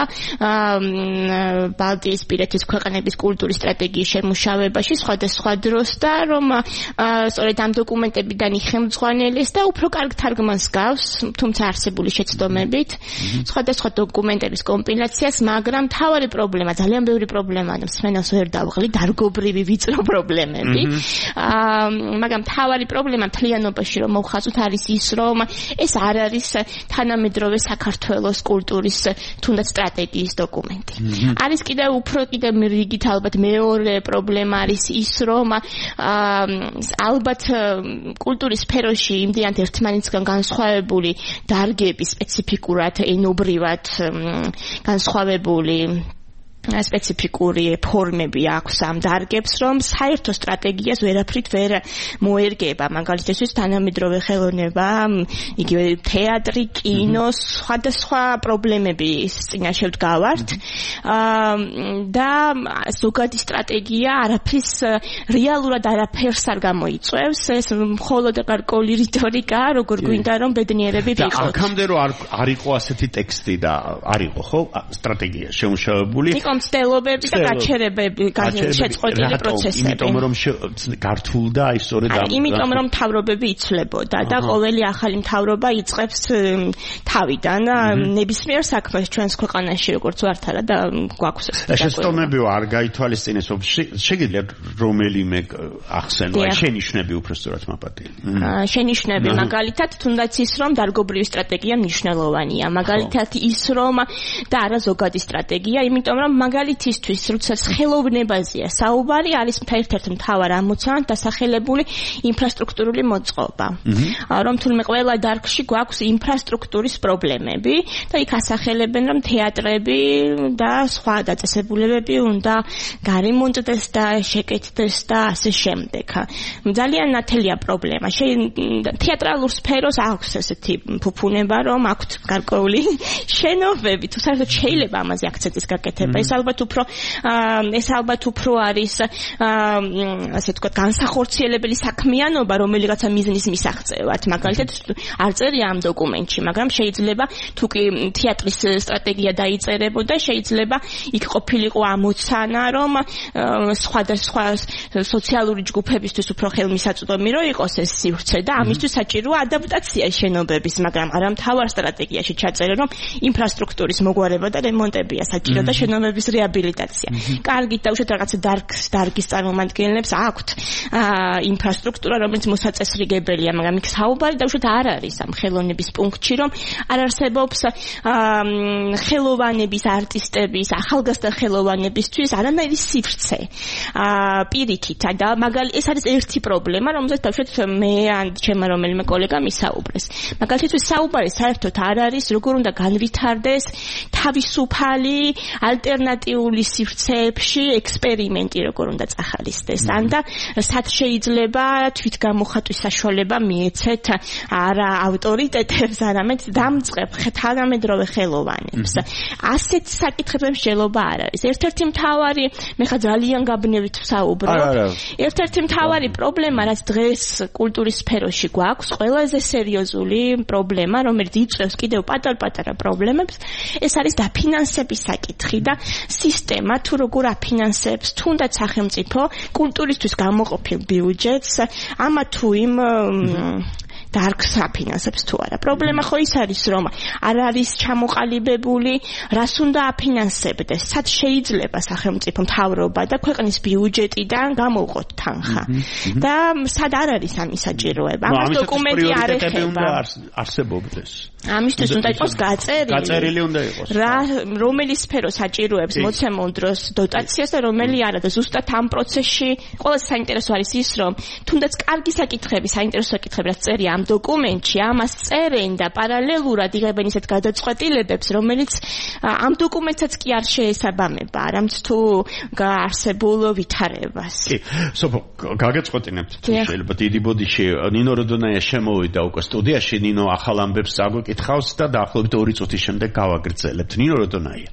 ბალტიისპირეთის ქვეყნების კულტურის სტრატეგიის შემუშავებაში სხვადასხვა დროს და რომ სწორედ ამ დოკუმენტებიდან იხელმძღვანელეს და უფრო კარგ თარგმანს გავს, თუმცა არსებული შეცდომებით სხვადასხვა დოკუმენტების კომპილაციას, მაგრამ მთავარი პრობლემა, ძალიან ბევრი პრობლემაა, მსმენელს ვერ დავღლი, დარგობრივი ვიწრო პრობლემები. მაგრამ მთავარი პრობლემა მთლიანობაში რომ მოვხაზოთ არის ის, რომ ეს არ არის თანამედროვე საქართველოს კულტურის თუნდაც სტრატეგიის დოკუმენტი. არის კიდევ უფრო კიდევ რიგით ალბათ მეორე პრობლემა არის ის, რომ ალბათ კულტურის სფეროში იმდენად ერთმანეთისგან განსხვავებული დარგები სპეციფიკურად ენობრივად განსხვავებული სპეციფიკური ფორმები აქვს ამ დარგებს, რომ საერთო სტრატეგიას ვერაფრით ვერ მოერგება. მაგალითად, თანამედროვე ხელოვნება, იგივე თეატრი, კინო, სხვადასხვა პრობლემების წინაშე ვდგავართ. და ზოგადი სტრატეგია არაფრის რეალურად არაფერს არ გამოიწვევს, ეს მხოლოდ გარკვეული რიტორიკა, როგორ გვინდა რომ ბედნიერები ვიყოთ. აქამდე რომ არ იყო ასეთი ტექსტი და არ იყო, ხო, სტრატეგია შემუშავებული. მცდელობები და გაჩერებები, შეწყვეტილი პროცესები. იმიტომ რომ გართულდა აი სწორედ ამ. იმიტომ რომ მთავრობები იცვლებოდა და ყოველი ახალი მთავრობა იწყებს თავიდან ნებისმიერ საქმეს ჩვენს ქვეყანაში როგორც ვართ არა და გვაქვს ეს. შეცდომები არ გაითვალისწინეს, შეგიძლიათ რომელიმე ახსენო, აი შენიშვნები უფრო სწორად მაპატი. შენიშვნები მაგალითად თუნდაც ის რომ დარგობრივი სტრატეგია მნიშვნელოვანია, მაგალითად ის რომ და არა ზოგადი სტრატეგია, იმიტომ რომ მაგალითისთვის როდესაც ხელოვნებაზეა საუბარი, არის ერთ-ერთი მთავარ ამოცანად დასახელებული ინფრასტრუქტურული მოწყობა. რომ თულმე ყველა დარგში გვაქვს ინფრასტრუქტურის პრობლემები და იქ ასახელებენ რომ თეატრები და სხვა დაწესებულებები უნდა გარემონტდეს და შეკეთდეს და ასე შემდეგ. ძალიან ნათელია პრობლემა. თეატრალურ სფეროს აქვს ესეთი ფუფუნება, რომ აქვთ გარკვეული შენობები, თუ საერთოდ შეიძლება ამაზე აქცენტის გაკეთება. ეს ალბათ უფრო ეს ალბათ უფრო არის ასე ვთქვათ განსახორციელებელი საქმიანობა, რომელიღაცა მიზნის მისაღწევად. მაგალითად არ წერია ამ დოკუმენტში, მაგრამ შეიძლება თუ კი თეატრის სტრატეგია დაიწერებოდა, შეიძლება იქ ყოფილიყო ამოცანა, რომ სხვადასხვა სოციალური ჯგუფებისთვის უფრო ხელმისაწვდომი რო იყოს ეს სივრცე და ამისთვის საჭიროა ადაპტაცია შენობების, მაგრამ არა მთავარ სტრატეგიაში ჩაწერა, რომ ინფრასტრუქტურის მოგვარება და რემონტებია საჭირო და შენობების რეაბილიტაცია. კარგით დაუშვათ რაღაცა დარგს დარგის წარმომადგენლებს აქვთ ინფრასტრუქტურა, რომელიც მოსაწესრიგებელია, მაგრამ იქ საუბარი დაუშვათ არ არის ამ ხელოვნების პუნქტში, რომ არ არსებობს ხელოვანების, არტისტების, ახალგაზრდა ხელოვანებისთვის არანაირი სივრცე. პირიქით და მაგალითად ეს არის ერთი პრობლემა, რომელზეც დაუშვათ მე ან ჩემმა რომელიმე კოლეგამ ისაუბრეს. მაგალითად საუბარი საერთოდ არ არის, როგორ უნდა განვითარდეს თავისუფალი ალტერნატიული სივრცეებში ექსპერიმენტი, როგორ უნდა წახალისდეს. ან და სად შეიძლება თვითგამოხატვის საშუალება მიეცეთ არა ავტორიტეტებს, არამედ დამწყებ თანამედროვე ხელოვანებს. ასეთ საკითხებზე მსჯელობა არ არის. ერთ-ერთი მთავარი, მე ხა ძალიან გაბნევით ვსაუბრობ. ერთ-ერთი მთავარი პრობლემა, რაც დღეს კულტურის სფეროში გვაქვს, ყველაზე სერიოზული პრობლემა, რომელიც იწვევს კიდევ პატარ-პატარა პრობლემებს, ეს არის დაფინანსების საკითხი და სისტემა თუ როგორ აფინანსებს თუნდაც სახელმწიფო კულტურისთვის გამოყოფილ ბიუჯეტს ამა თუ იმ დარგს აფინანსებს თუ არა. პრობლემა ხო ის არის, რომ არ არის ჩამოყალიბებული, რას უნდა აფინანსებდეს, სად შეიძლება სახელმწიფო მთავრობა და ქვეყნის ბიუჯეტიდან გამოვყოთ თანხა. და სად არ არის ამის საჭიროება. ამას დოკუმენტი არ ეხება. არსებობდეს. ამისთვის უნდა იყოს გაწერილი. გაწერილი უნდა იყოს. რა რომელი სფერო საჭიროებს მოცემულ დროს დოტაციას და რომელი არა და ზუსტად ამ პროცესში ყველაზე საინტერესო არის ის, რომ თუნდაც კარგი საკითხები, საინტერესო საკითხები რაც წერია ამ დოკუმენტში, ამას წერენ და პარალელურად იღებენ ისეთ გადაწყვეტილებებს, რომელიც ამ დოკუმენტსაც კი არ შეესაბამება, არამც თუ გაარსებულ ვითარებას. კი, სოფო, გაგეწყვეტინებთ შეიძლება დიდი ბოდიში ნინო როდონაია შემოვიდა უკვე სტუდიაში, ნინო ახალ ამბებს წაგვეკითხავს და დაახლოებით ორი წუთის შემდეგ გავაგრძელებთ. ნინო როდონაია.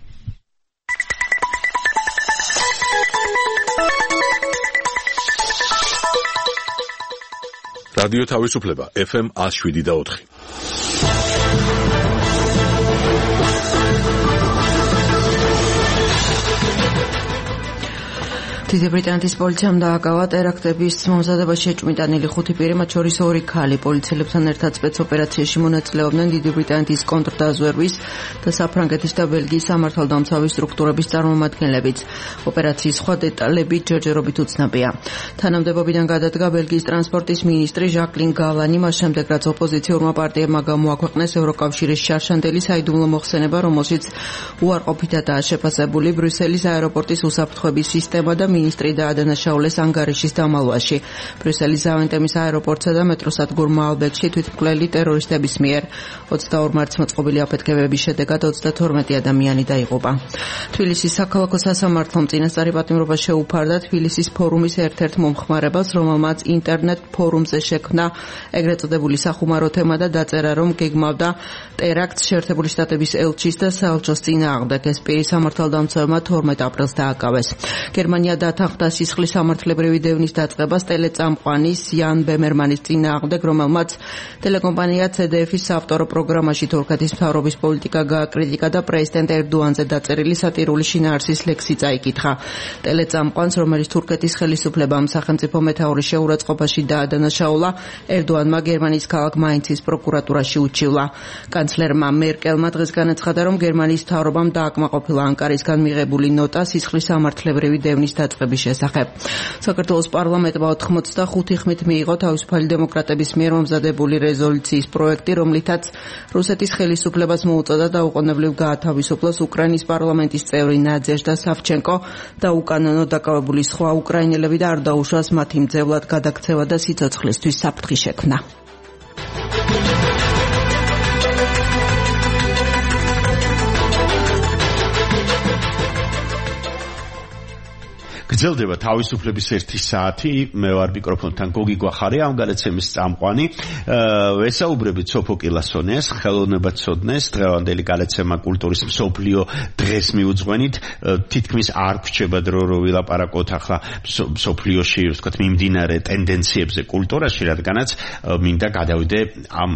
რადიო თავისუფლება ეფ ემ one oh seven და four. დიდი ბრიტანეთის პოლიციამ დააკავა ტერაქტების მომზადებაში შეჭმიტანილი ხუთი პირი, მათ შორის ორი ქალი. პოლიციელებთან ერთად სპეცოპერაციაში მონაწილეობდნენ დიდი ბრიტანეთის კონტრდაზვერვის და საფრანგეთის და ბელგიის სამართალდამცავი სტრუქტურების წარმომადგენლებიც. ოპერაციის სხვა დეტალები ჯერჯერობით უცნობია. თანამდებობიდან გადადგა ბელგიის ტრანსპორტის მინისტრი ჟაკლინ გალანი, მას შემდეგ რაც ოპოზიციურმა პარტიებმა გამოაქვეყნეს ევროკავშირის შარშანდელი საიდუმლო მოხსენება, რომელშიც უარყოფითადაა შეფასებული ბრიუსელის აეროპორტის უსაფრთხოების სისტემა და მინისტრი დაადანაშაულეს ანგარიშის დამალვაში. ბრიუსელის ზავენტემის აეროპორტსა და მეტროსადგურ მალბეკში თვითმკვლელი ტერორისტების მიერ ოცდაორ მარტს მოწყობილი აფეთქებების შედეგად ოცდათორმეტი ადამიანი დაიღუპა. თბილისის საქალაქო სასამართლომ წინასწარი პატიმრობა შეუფარდა თბილისის ფორუმის ერთ-ერთ მომხმარებელს, რომელმაც ინტერნეტ ფორუმზე შექმნა ეგრეთ წოდებული სახუმარო თემა და დაწერა, რომ გეგმავდა ტერაქტს შეერთებული შტატების ელჩის და საელჩოს წინააღმდეგ. ეს პირი სამართალდამცავმა თორმეტ აპრილს დააკავეს. გერმანია დათანხმდა სისხლის სამართლებრივი დევნის დაწყებას ტელეწამყვანის იან ბემერმანის წინააღმდეგ, რომელმაც ტელეკომპანია ცე დე ეფის საავტორო პროგრამაში თურქეთის მთავრობის პოლიტიკა გააკრიტიკა და პრეზიდენტ ერდოანზე დაწერილი სატირული შინაარსის ლექსი წაიკითხა. ტელეწამყვანს, რომელიც თურქეთის ხელისუფლებამ სახელმწიფო მეთაურის შეურაცხყოფაში დაადანაშაულა, ერდოანმა გერმანიის ქალაქ მაინცის პროკურატურაში უჩივლა. კანცლერმა მერკელმა დღეს განაცხადა, რომ გერმანიის მთავრობამ დააკმაყოფილა ანკარისგან მიღებული ნოტა სისხლის სამართლებრივი დევნის დაწყების შესახებ. საქართველოს პარლამენტმა ოთხმოცდახუთი ხმით მიიღო თავისუფალი დემოკრატების მიერ მომზადებული რეზოლუციის პროექტი, რომლითაც რუსეთის ხელისუფლებას მოუწოდა დაუყოვნებლივ გაათავისუფლოს უკრაინის პარლამენტის წევრი ნაძეჟდა სავჩენკო და უკანონო დაკავებული სხვა უკრაინელები და არ დაუშვას მათი მძევლად გადაქცევა და სიცოცხლისთვის საფრთხის შექმნა. გრძელდება თავისუფლების ერთი საათი. მე ვარ მიკროფონთან გოგი გვახარია, ამ გადაცემის წამყვანი. ვესაუბრებით სოფო კილასონიას, ხელოვნებაცოდნეს. დღევანდელი გადაცემა კულტურის მსოფლიო დღეს მიუძღვენით. თითქმის არ გვჩება დრო, რომ ვილაპარაკოთ ახლა მსოფლიოში, ვთქვათ, მიმდინარე ტენდენციებზე კულტურაში, რადგანაც მინდა გადავიდე ამ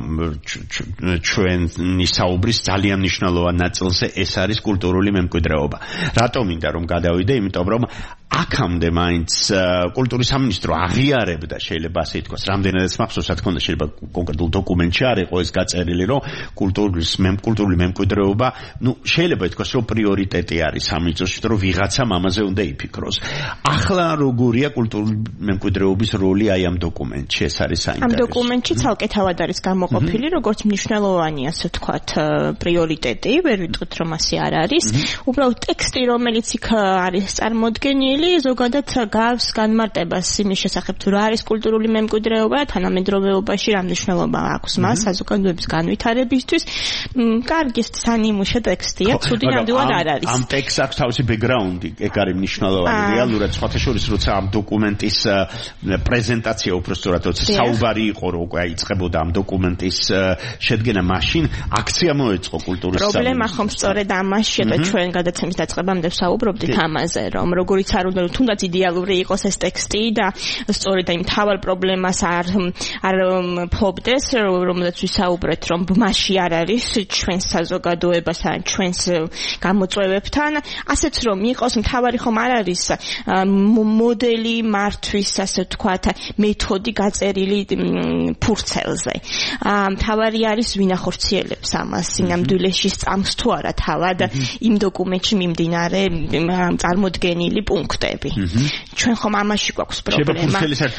ჩვენი საუბრის ძალიან მნიშვნელოვან ნაწილზე, ეს არის კულტურული მემკვიდრეობა. რატომ მინდა რომ გადავიდე? იმიტომ რომ აქამდე მაინც კულტურის სამინისტრო აღიარებდა, შეიძლება ასე ითქვას, რამდენადაც მახსოვს, რა თქმა უნდა, შეიძლება კონკრეტულ დოკუმენტში არ იყო ეს გაწერილი, რომ კულტურის კულტურული მემკვიდრეობა, ну, შეიძლება ითქვას, რომ პრიორიტეტი არის სამინისტროში, რომ ვიღაცამ ამაზე უნდა იფიქროს. ახლა როგორია კულტურული მემკვიდრეობის როლი აი ამ დოკუმენტში? ეს არის საინტერესო. ამ დოკუმენტში ცალკე თავად არის გამოყოფილი, როგორც მნიშვნელოვანი, ასე ვთქვათ, პრიორიტეტი, ვერ ვიტყვით, რომ ასე არ არის. უბრალოდ ტექსტი, რომელიც იქ არის წარმოდგენილი, ზოგადად გავს განმარტებას იმის შესახებ, თუ რა არის კულტურული მემკვიდრეობა და თანამედროვეობაში რა მნიშვნელობა აქვს მას საზოგადოების განვითარებისთვის. კარგი სანიმუშო ტექსტია, ცუდი ნამდვილად არ არის. ამ ტექსტს აქვს თავისი ბექგრაუნდი, ეგ არის მნიშვნელოვანი. რეალურად სხვათა შორის, როცა ამ დოკუმენტის პრეზენტაცია უბრალოდ როცა საუბარი იყო, რომ უკვე აიწყებოდა ამ დოკუმენტის შედგენა, მაშინ აქცია მოეწყო კულტურის სამინისტროში. პრობლემა ხომ სწორედ ამაში, და ჩვენ გადაცემის დაწყებამდე ვსაუბრობდით ამაზე, რომ როგორიც არ უნდა თუნდაც იდეალური იყოს ეს ტექსტი და სწორედ იმ თავარ პრობლემას არ არ ფლობდეს, რომელზეც ვისაუბრეთ, რომ მასში არ არის ჩვენს საზოგადოებასთან, ჩვენს გამოწვევებთან, ასეც რომ იყოს მთავარი ხომ არ არის მოდელი მართვის, ასე ვთქვათ, მეთოდი გაწერილი ფურცელზე. მთავარი არის ვინ ახორციელებს ამას, სინამდვილეში სწამს თუ არა თავად იმ დოკუმენტში მიმდინარე წარმოდგენილი პუნქტები. ჩვენ ხომ ამაში გვაქვს პრობლემა.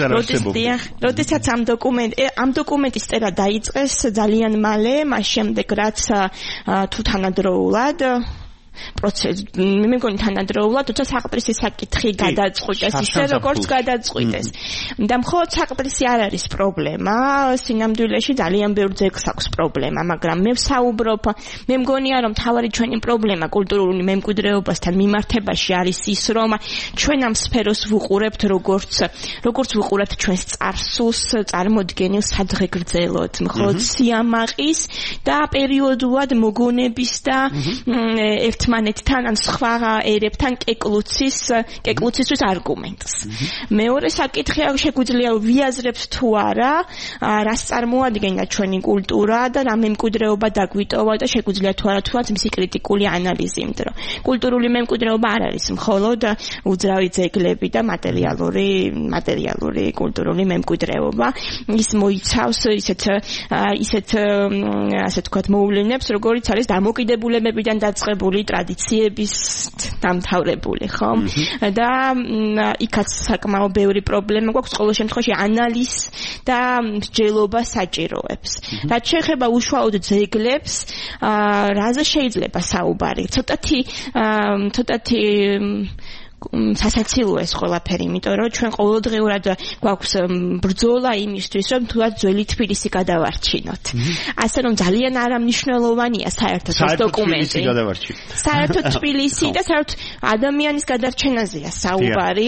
როდესაც ამ დოკუმენტ ამ დოკუმენტის წერა დაიწყეს ძალიან მალე, მას შემდეგ რაც თუ თანადროულად პროცესი მე მგონი თანადროულად, თუმცა საყდრისის საკითხი გადაწყვიტეს ისე როგორც გადაწყვიტეს. და მხოლოდ საყდრისი არ არის პრობლემა, სინამდვილეში ძალიან ბევრ ძეგლს აქვს პრობლემა, მაგრამ მე ვსაუბრობ, მე მგონია რომ თავარი ჩვენი პრობლემა კულტურული მემკვიდრეობასთან მიმართებაში არის ის, რომ ჩვენ ამ სფეროს ვუყურებთ როგორც როგორც ვუყურებთ ჩვენს წარსულს, წარმოდგენილ სადღეგრძელოდ, მხოლოდ სიამაყის და პერიოდულად მოგონების და ერთ ერთმანეთთან ან სხვა ერებთან კეკლუცის კეკლუცისთვის არგუმენტს. მეორე საკითხი შეგვიძლია ვიაზრებთ თუ არა, რას წარმოადგენდა ჩვენი კულტურა და რა მემკვიდრეობა დაგვიტოვა და შეგვიძლია თუ არა თუნდაც მისი კრიტიკული ანალიზი, იმიტომ რომ კულტურული მემკვიდრეობა არ არის მხოლოდ უძრავი ძეგლები და მატერიალური მატერიალური კულტურული მემკვიდრეობა. ის მოიცავს ისეთ ისეთ ასე ვთქვათ მოვლენებს, როგორიც არის დამოკიდებულებებიდან დაწყებული ტრადიციების დამთავრებული, ხო? და იქაც საკმაოდ ბევრი პრობლემა გვაქვს, ყოველ შემთხვევაში ანალიზ და მსჯელობა საჭიროებს. რაც შეეხება უშუალოდ ძეგლებს, რაზე შეიძლება საუბარი? ცოტათი ცოტათი სასაცილოა ეს ყველაფერი, იმიტომ რომ ჩვენ ყოველდღიურად გვაქვს ბრძოლა იმისთვის, რომ თუნდაც ძველი თბილისი გადავარჩინოთ. ასე რომ ძალიან არამმნიშვნელოვანია საერთოდ ეს დოკუმენტი. საერთოდ თბილისი და საერთოდ ადამიანის გადარჩენაზეა საუბარი.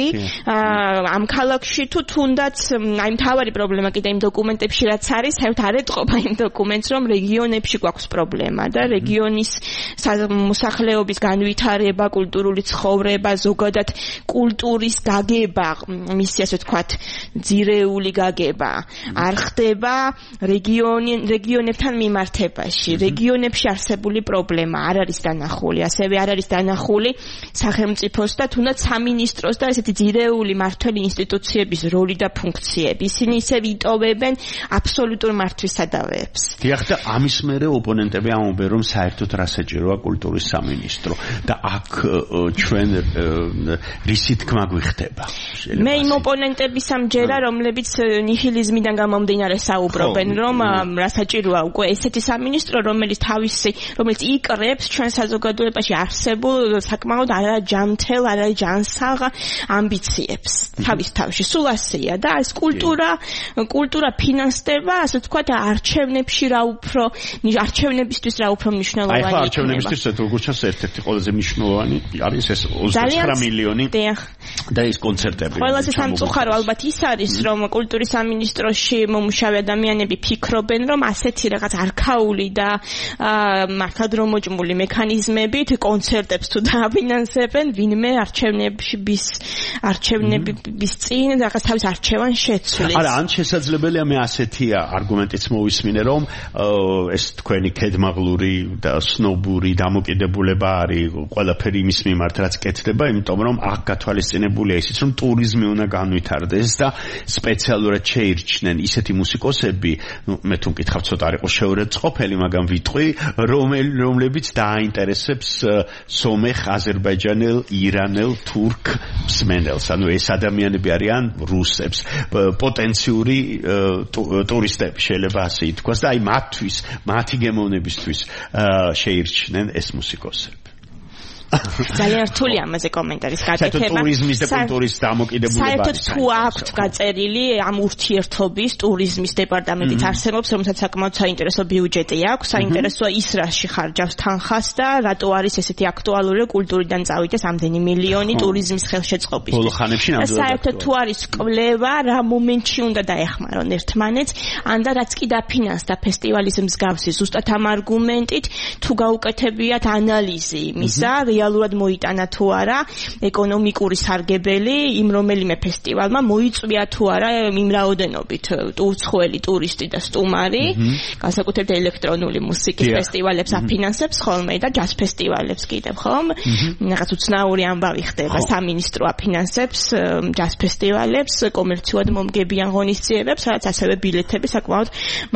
ამ ქალაქში თუ თუნდაც აი მთავარი პრობლემა კიდე იმ დოკუმენტებში რაც არის, საერთოდ არ ეტყობა იმ დოკუმენტს, რომ რეგიონებში გვაქვს პრობლემა და რეგიონის მოსახლეობის განვითარება, კულტურული ცხოვრება, ზოგადად კულტურის გაგება, მისი ასე ვთქვათ, ძირეული გაგება არ ხდება რეგიონი რეგიონებთან მიმართებაში. რეგიონებში არსებული პრობლემა არ არის დანახული, ასევე არ არის დანახული სახელმწიფოს და თუნდაც სამინისტროს და ესეთი ძირეული მმართველი ინსტიტუციების როლი და ფუნქციები. ისინი ისევ იტოვებენ აბსოლუტურ მართვის სადავეებს. დიახ, და ამის მერე ოპონენტები ამბობენ, რომ საერთოდ რა საჭიროა კულტურის სამინისტრო და აქ ჩვენ რისი თქმა გვიხდება. მე იმ ოპონენტების ამჯერა, რომლებიც ნიჰილიზმიდან გამომდინარე საუბრობენ, რომ რა საჭიროა უკვე ესეთი სამინისტრო, რომელიც თავისი, რომელიც იკრებს ჩვენ საზოგადოებაში არსებულ საკმაოდ არაჯანმრთელ, არაჯანსაღ ამბიციებს თავის თავში. სულ ასეა და ეს კულტურა, კულტურა ფინანსდება, ასე ვთქვათ, არჩევნებში რა უფრო, არჩევნებისთვის რა უფრო მნიშვნელოვანი იქნება. აი, არჩევნებისთვის როგორც ჩანს, ერთ-ერთი ყველაზე მნიშვნელოვანი არის ეს ოცდათხრა მილიონი და ეს კონცერტები. ყველაზე სამწუხარო ალბათ ის არის, რომ კულტურის სამინისტროში მომუშავე ადამიანები ფიქრობენ, რომ ასეთი რაღაც არქაული და მართლადრომოჭმული მექანიზმებით კონცერტებს თუ დააფინანსებენ, ვინმე არჩევნების არჩევნების წინ რაღაც თავის არჩევან შეცვლის. არა, ან შესაძლებელია მე ასეთი არგუმენტიც მოვისმინე, რომ ეს თქვენი ქედმაღლური და სნობური დამოკიდებულება არის ყველაფერი იმის მიმართ, რაც კეთდება, იმიტომ რომ აქ გათვალისწინებულია ისიც, რომ ტურიზმი უნდა განვითარდეს და სპეციალურად შეირჩნენ ისეთი მუსიკოსები, ნუ მე თუ მკითხავ ცოტა არ იყო შეურაცხყოფელი, მაგრამ ვიტყვი, რომლებიც დააინტერესებს სომეხ, აზერბაიჯანელ, ირანელ, თურქ მსმენელს. ანუ ეს ადამიანები არიან რუსებს, პოტენციური ტურისტები შეიძლება ასე ითქვას და აი მათთვის, მათი გემოვნებისთვის შეირჩნენ ეს მუსიკოსები. ძალიან რთული ამაზე კომენტარის გაკეთება. ტურიზმის და კულტურის დამოკიდებულება. საერთოდ თუ აქვთ გაწერილი ამ ურთიერთობის ტურიზმის დეპარტამენტით არსებობს, რომელსაც საკმაოდ საინტერესო ბიუჯეტი აქვს, საინტერესოა ის რაში ხარჯავს თანხას და რატო არის ესეთი აქტუალური კულტურიდან წავიდეს ამდენი მილიონი ტურიზმის ხელშეწყობისთვის. ბოლო ხანებში ნამდვილად. საერთოდ თუ არის კვლევა, რა მომენტში უნდა დაეხმარონ ერთმანეთს, ან და რაც კი დაფინანსდა ფესტივალის მსგავსი, ზუსტად ამ არგუმენტით თუ გაუკეთებიათ ანალიზი იმისა, რეალურად მოიტანა თუ არა ეკონომიკური სარგებელი იმ რომელიმე ფესტივალმა, მოიწვია თუ არა იმ რაოდენობით უცხოელი ტურისტი და სტუმარი, განსაკუთრებით ელექტრონული მუსიკის ფესტივალებს აფინანსებს ხოლმე და ჯაზ ფესტივალებს კიდევ ხომ? რაღაც უცნაური ამბავი ხდება, სამინისტრო აფინანსებს ჯაზ ფესტივალებს, კომერციულად მომგებიან ღონისძიებებს, რაც ასევე ბილეთები საკმაოდ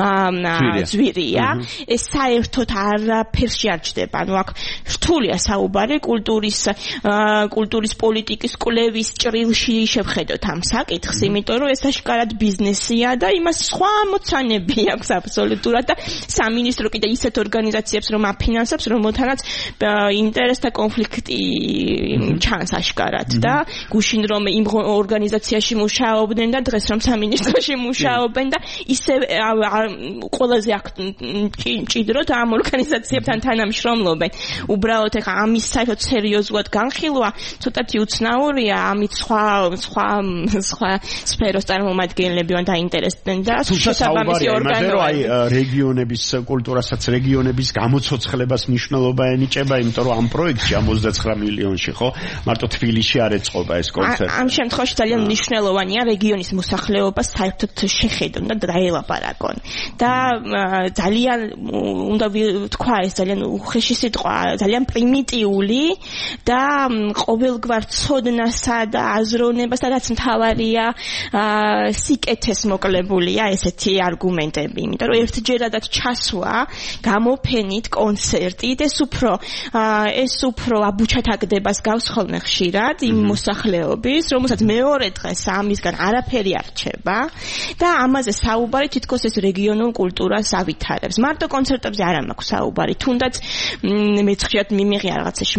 ძვირია. ეს საერთოდ არაფერში არ ჯდება. ანუ აქ რთულია საუბარი კულტურის კულტურის პოლიტიკის კვლევის ჭრილში შევხედოთ ამ საკითხს, იმიტომ რომ ეს აშკარად ბიზნესია და იმას სხვა მოცანები აქვს აბსოლუტურად და სამინისტრო კიდე ისეთ ორგანიზაციებს რომ აფინანსებს, რომელთანაც ინტერესთა კონფლიქტი ჩანს აშკარად და გუშინ რომ იმ ორგანიზაციაში მუშაობდნენ და დღეს რომ სამინისტროში მუშაობენ და ისე ყველაზე ჭიდროდ ამ ორგანიზაციებთან თანამშრომლობენ. უბრალოდ ეხა ამის საერთოდ სერიოზულად განხილვა ცოტათი უცნაურია, ამით სხვა სხვა სხვა სფეროს წარმომადგენლები უნდა დაინტერესდნენ და შესაბამისი ორგანოები. აი რეგიონების კულტურასაც რეგიონების გამოცოცხლებას მნიშვნელობა ენიჭება, იმიტომ რომ ამ პროექტში ამ ოცდათხრა მილიონში ხო მარტო თბილისში არ ეწყობა ეს კონცერტი. ამ შემთხვევაში ძალიან მნიშვნელოვანია რეგიონის მოსახლეობას საერთოდ შეხედონ და დაელაპარაკონ. და ძალიან უნდა ვთქვა ეს ძალიან უხეში სიტყვა, ძალიან პრიმიტიული და ყოველგვარ ცოდნასა და აზროვნებას და რაც მთავარია სიკეთეს მოკლებულია ესეთი არგუმენტები, იმიტომ რომ ერთჯერადად ჩასვა გამოფენით კონცერტით ეს უფრო ეს უფრო აბუჩათაგდებას გავს ხოლმე ხშირად იმ მოსახლეობის, რომელსაც მეორე დღეს ამისგან არაფერი არ რჩება და ამაზე საუბარი თითქოს ეს რეგიონულ კულტურას ავითარებს. მარტო კონცერტებზე არ მაქვს საუბარი, თუნდაც მე ხშირად მიმიღია რაღაცაში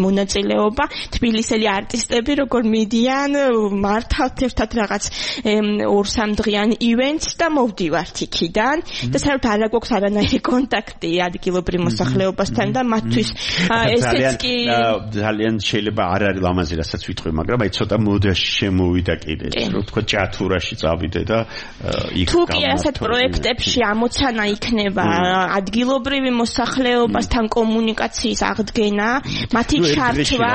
მონაწილეობა, თბილისელი არტისტები როგორ მიდიან, მართავთ ერთად რაღაც ორ სამდღიან ივენტს და მოვდივართ იქიდან და საერთოდ არ აქვს არანაირი კონტაქტი ადგილობრივ მოსახლეობასთან და მათთვის ესეც კი ძალიან შეიძლება არ არის ლამაზი რასაც ვიტყვი, მაგრამ აი ცოტა მოდაში შემოვიდა კიდე, რო თქვა ჭათურაში წავიდე და იქ თუ კი ასეთ პროექტებში ამოცანა იქნება ადგილობრივი მოსახლეობასთან კომუნიკაციის აღდგენა, მათი ჩართვა.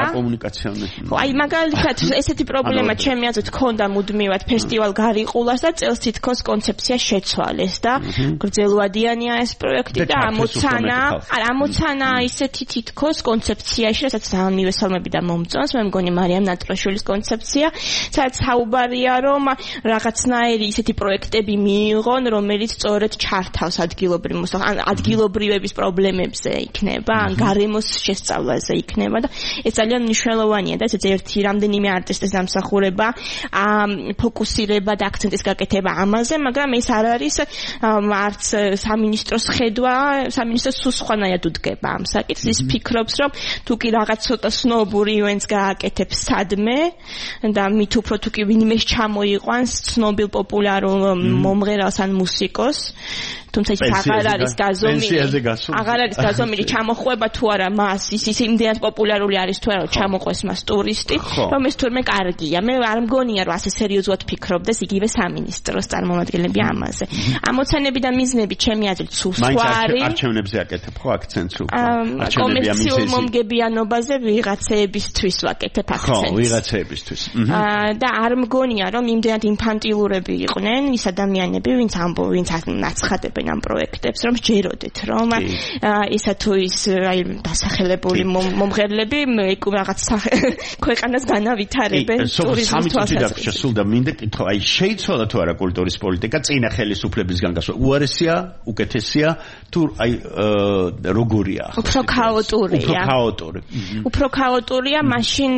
აი მაგალითად ესეთი პრობლემა ჩემი აზრით ქონდა მუდმივად ფესტივალ გარიყულას და წელს თითქოს კონცეფცია შეცვალეს და გრძელვადიანია ეს პროექტი და ამოცანა, არა ამოცანა ისეთი თითქოს კონცეფციაში, რასაც ძალიან მივესალმები და მომწონს, მე მგონი მარიამ ნატრაშვილის კონცეფცია, სადაც საუბარია რომ რაღაცნაირი ისეთი პროექტები მიიღონ, რომელიც სწორედ ჩართავს ადგილობრივ მოსახლეობას, ადგილობრივების პრობლემებზე იქნება, ან გარემოს შესწავლაზე იქნება და ეს ძალიან მნიშვნელოვანია და ესეც ერთი რამდენიმე არტისტის დამსახურება, ფოკუსირება და აქცენტის გაკეთება ამაზე, მაგრამ ეს არ არის არც სამინისტროს ხედვა, სამინისტრო სულ სხვანაირად უდგება ამ საკითხს, ის ფიქრობს, რომ თუ კი რაღაც ცოტა სნობურ ივენტს გააკეთებს სადმე და მით უფრო თუ კი ვინმე ჩამოიყვანს ცნობილ პოპულარულ მომღერალს ან მუსიკოს, თუმცა ის აღარ არის გაზომილი, აღარ არის გაზომილი ჩამოხვება თუ არა მას, ის ის იმდენად პოპულარული არის თუ არა რომ ჩამოყვეს მას ტურისტი, რომ ეს თურმე კარგია. მე არ მგონია რომ ასე სერიოზულად ფიქრობდეს იგივე სამინისტროს წარმომადგენლები ამაზე. ამოცანები და მიზნები ჩემი აზრით სულ სხვა არის. არჩევნებზე აკეთებ ხო აქცენტს უკვე? კომერციულ მომგებიანობაზე ვიღაცეებისთვის ვაკეთებ აქცენტს. ხო, ვიღაცეებისთვის. და არ მგონია რომ იმდენად ინფანტილურები იყვნენ ის ადამიანები, ვინც ამბო, ვინც ნაცხადებენ ამ პროექტებს, რომ ჯეროდეთ, რომ ისა თუ ის აი დასახელებული მომღერლები რაღაც ქვეყანას განავითარებენ ტურიზმის თვალსაზრისით. სულ და მინდა კითხო, აი შეიცვალა თუ არა კულტურის პოლიტიკა წინა ხელისუფლებისგან გასვლა? უარესია, უკეთესია თუ აი როგორია? უფრო ქაოტურია. უფრო ქაოტური. უფრო ქაოტურია, მაშინ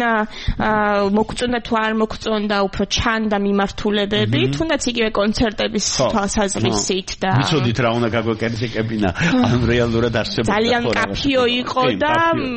მოგწონდა თუ არ მოგწონდა, უფრო ჩანდა მიმართულებები, თუნდაც იგივე კონცერტების თვალსაზრისით და ვიცოდით რა უნდა გაგვეკეთებინა ამ რეალურად არსებობდა ძალიან კაფიო იყო და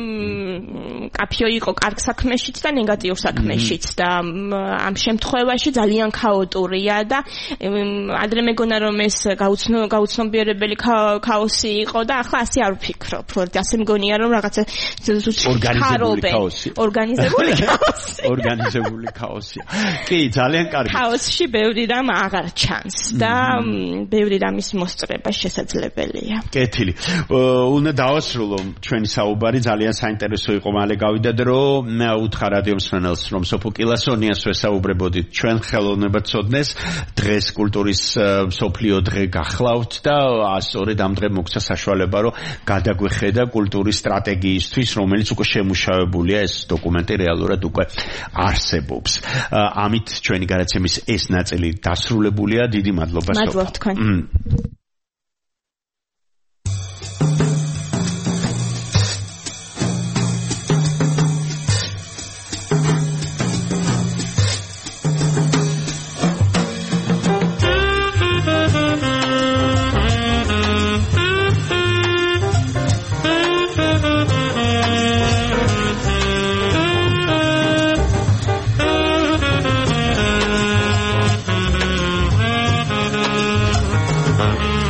კაფიო იყო კარგ საქმეშიც და ნეგატიურ საქმეშიც და ამ შემთხვევაში ძალიან ქაოტურია და ადრე მეგონა რომ ეს გაუცნო გაუცნობიერებელი ქაოსი იყო და ახლა ასე არ ვფიქრობ, რომ ასე მგონია რომ რაღაცა ორგანიზებული ქაოსი ორგანიზებული ქაოსი ორგანიზებული ქაოსია. კი, ძალიან კარგი. ქაოსში ბევრი რამ აღარ ჩანს და ბევრი რამის მოსწრება შესაძლებელია. კეთილი. უნდა დავასრულო ჩვენი საუბარი, ძალიან საინტერესო იყო, მალე გავიდა დრო, უთხრა რადიო მსმენელს, რომ სოფო კილასონიას ვესაუბრებოდით ჩვენ ხელოვნებად ცოდნეს, დღეს კულტურის მსოფლიო დღე გახლავთ და სწორედ ამ დღე მოგცა საშუალება, რომ გადაგვეხედა კულტურის სტრატეგიისთვის, რომელიც უკვე შემუშავებულია, ეს დოკუმენტი რეალურად უკვე არსებობს. ამით ჩვენი გადაცემის ეს ნაწილი დასრულებულია. დიდი მადლობა სოფო. მადლობთ თქვენ. Bye.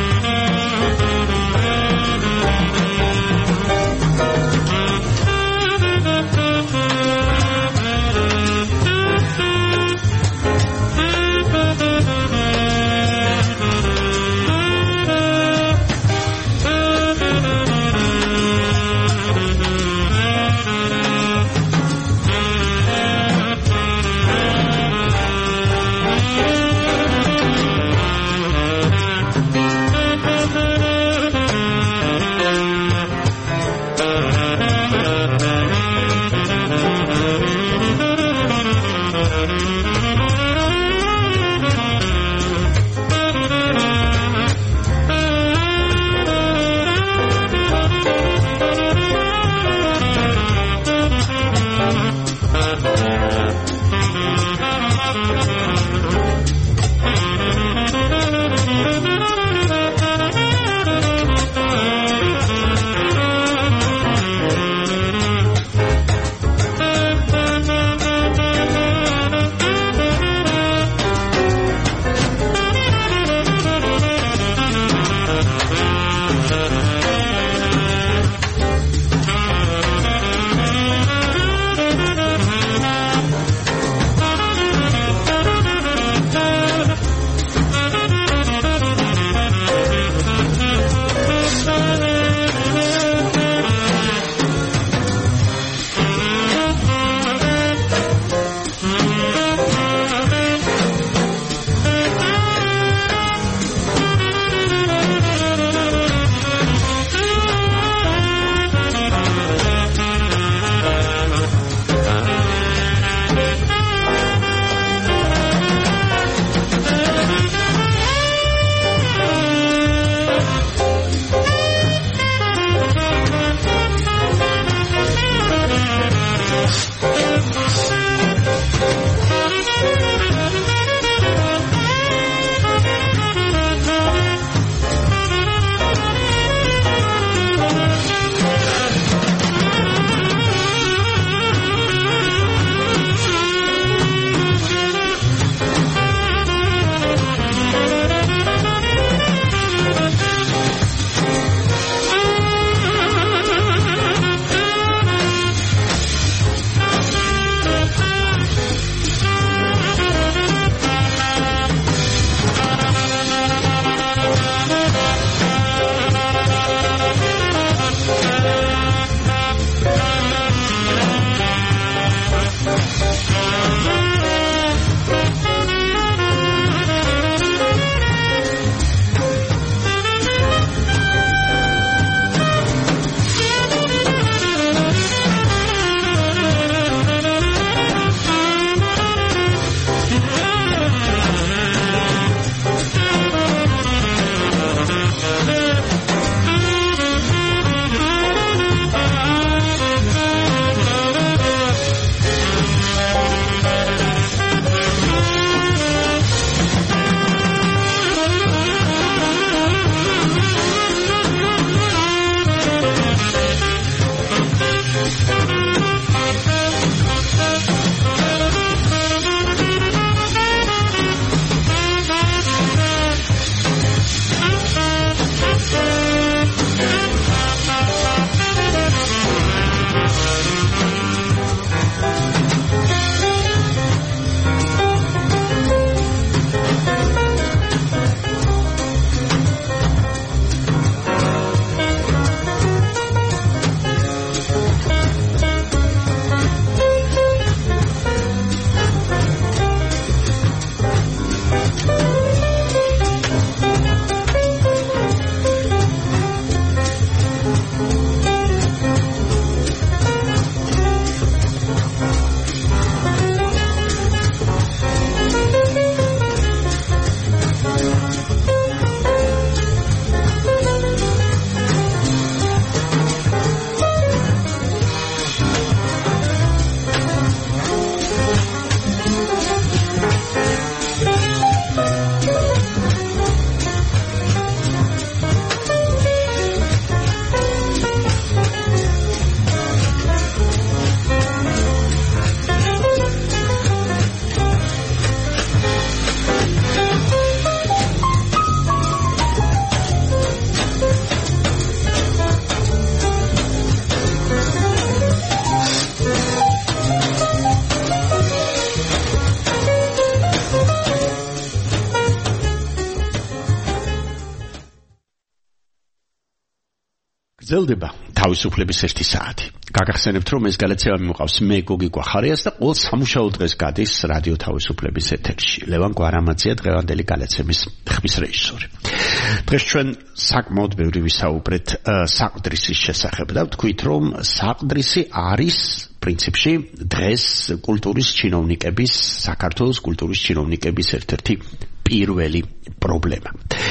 გრძელდება თავისუფლების ერთი საათი. გაგახსენებთ, რომ ეს გადაცემა მიმოყავს მე გოგი გვახარიას და ყოველ სამუშაო დღეს გადის რადიო თავისუფლების ეთერში. ლევან გვარამაძეა დღევანდელი გადაცემის ხმის რეჟისორი. დღეს ჩვენ საკმაოდ ბევრი ვისაუბრეთ საყდრისის შესახებ და ვთქვით, რომ საყდრისი არის პრინციპში დღეს კულტურის ჩინოვნიკების, საქართველოს კულტურის ჩინოვნიკების ერთ-ერთი პირველი პრობლემა.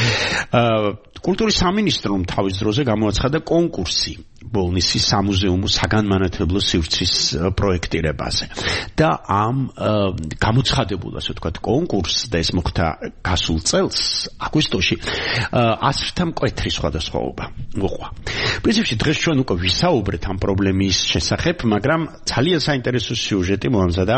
კულტურის სამინისტრომ თავის დროზე გამოაცხადა კონკურსი ბოლნისის სამუზეუმო საგანმანათლებლო სივრცის პროექტირებაზე და ამ გამოცხადებულ, ასე ვთქვათ, კონკურსს და ეს მოხდა გასულ წელს აგვისტოში ასრთა მკვეთრი სხვადასხვაობა მოყვა. პრინციპში დღეს ჩვენ უკვე ვისაუბრეთ ამ პრობლემის შესახებ, მაგრამ ძალიან საინტერესო სიუჟეტი მოამზადა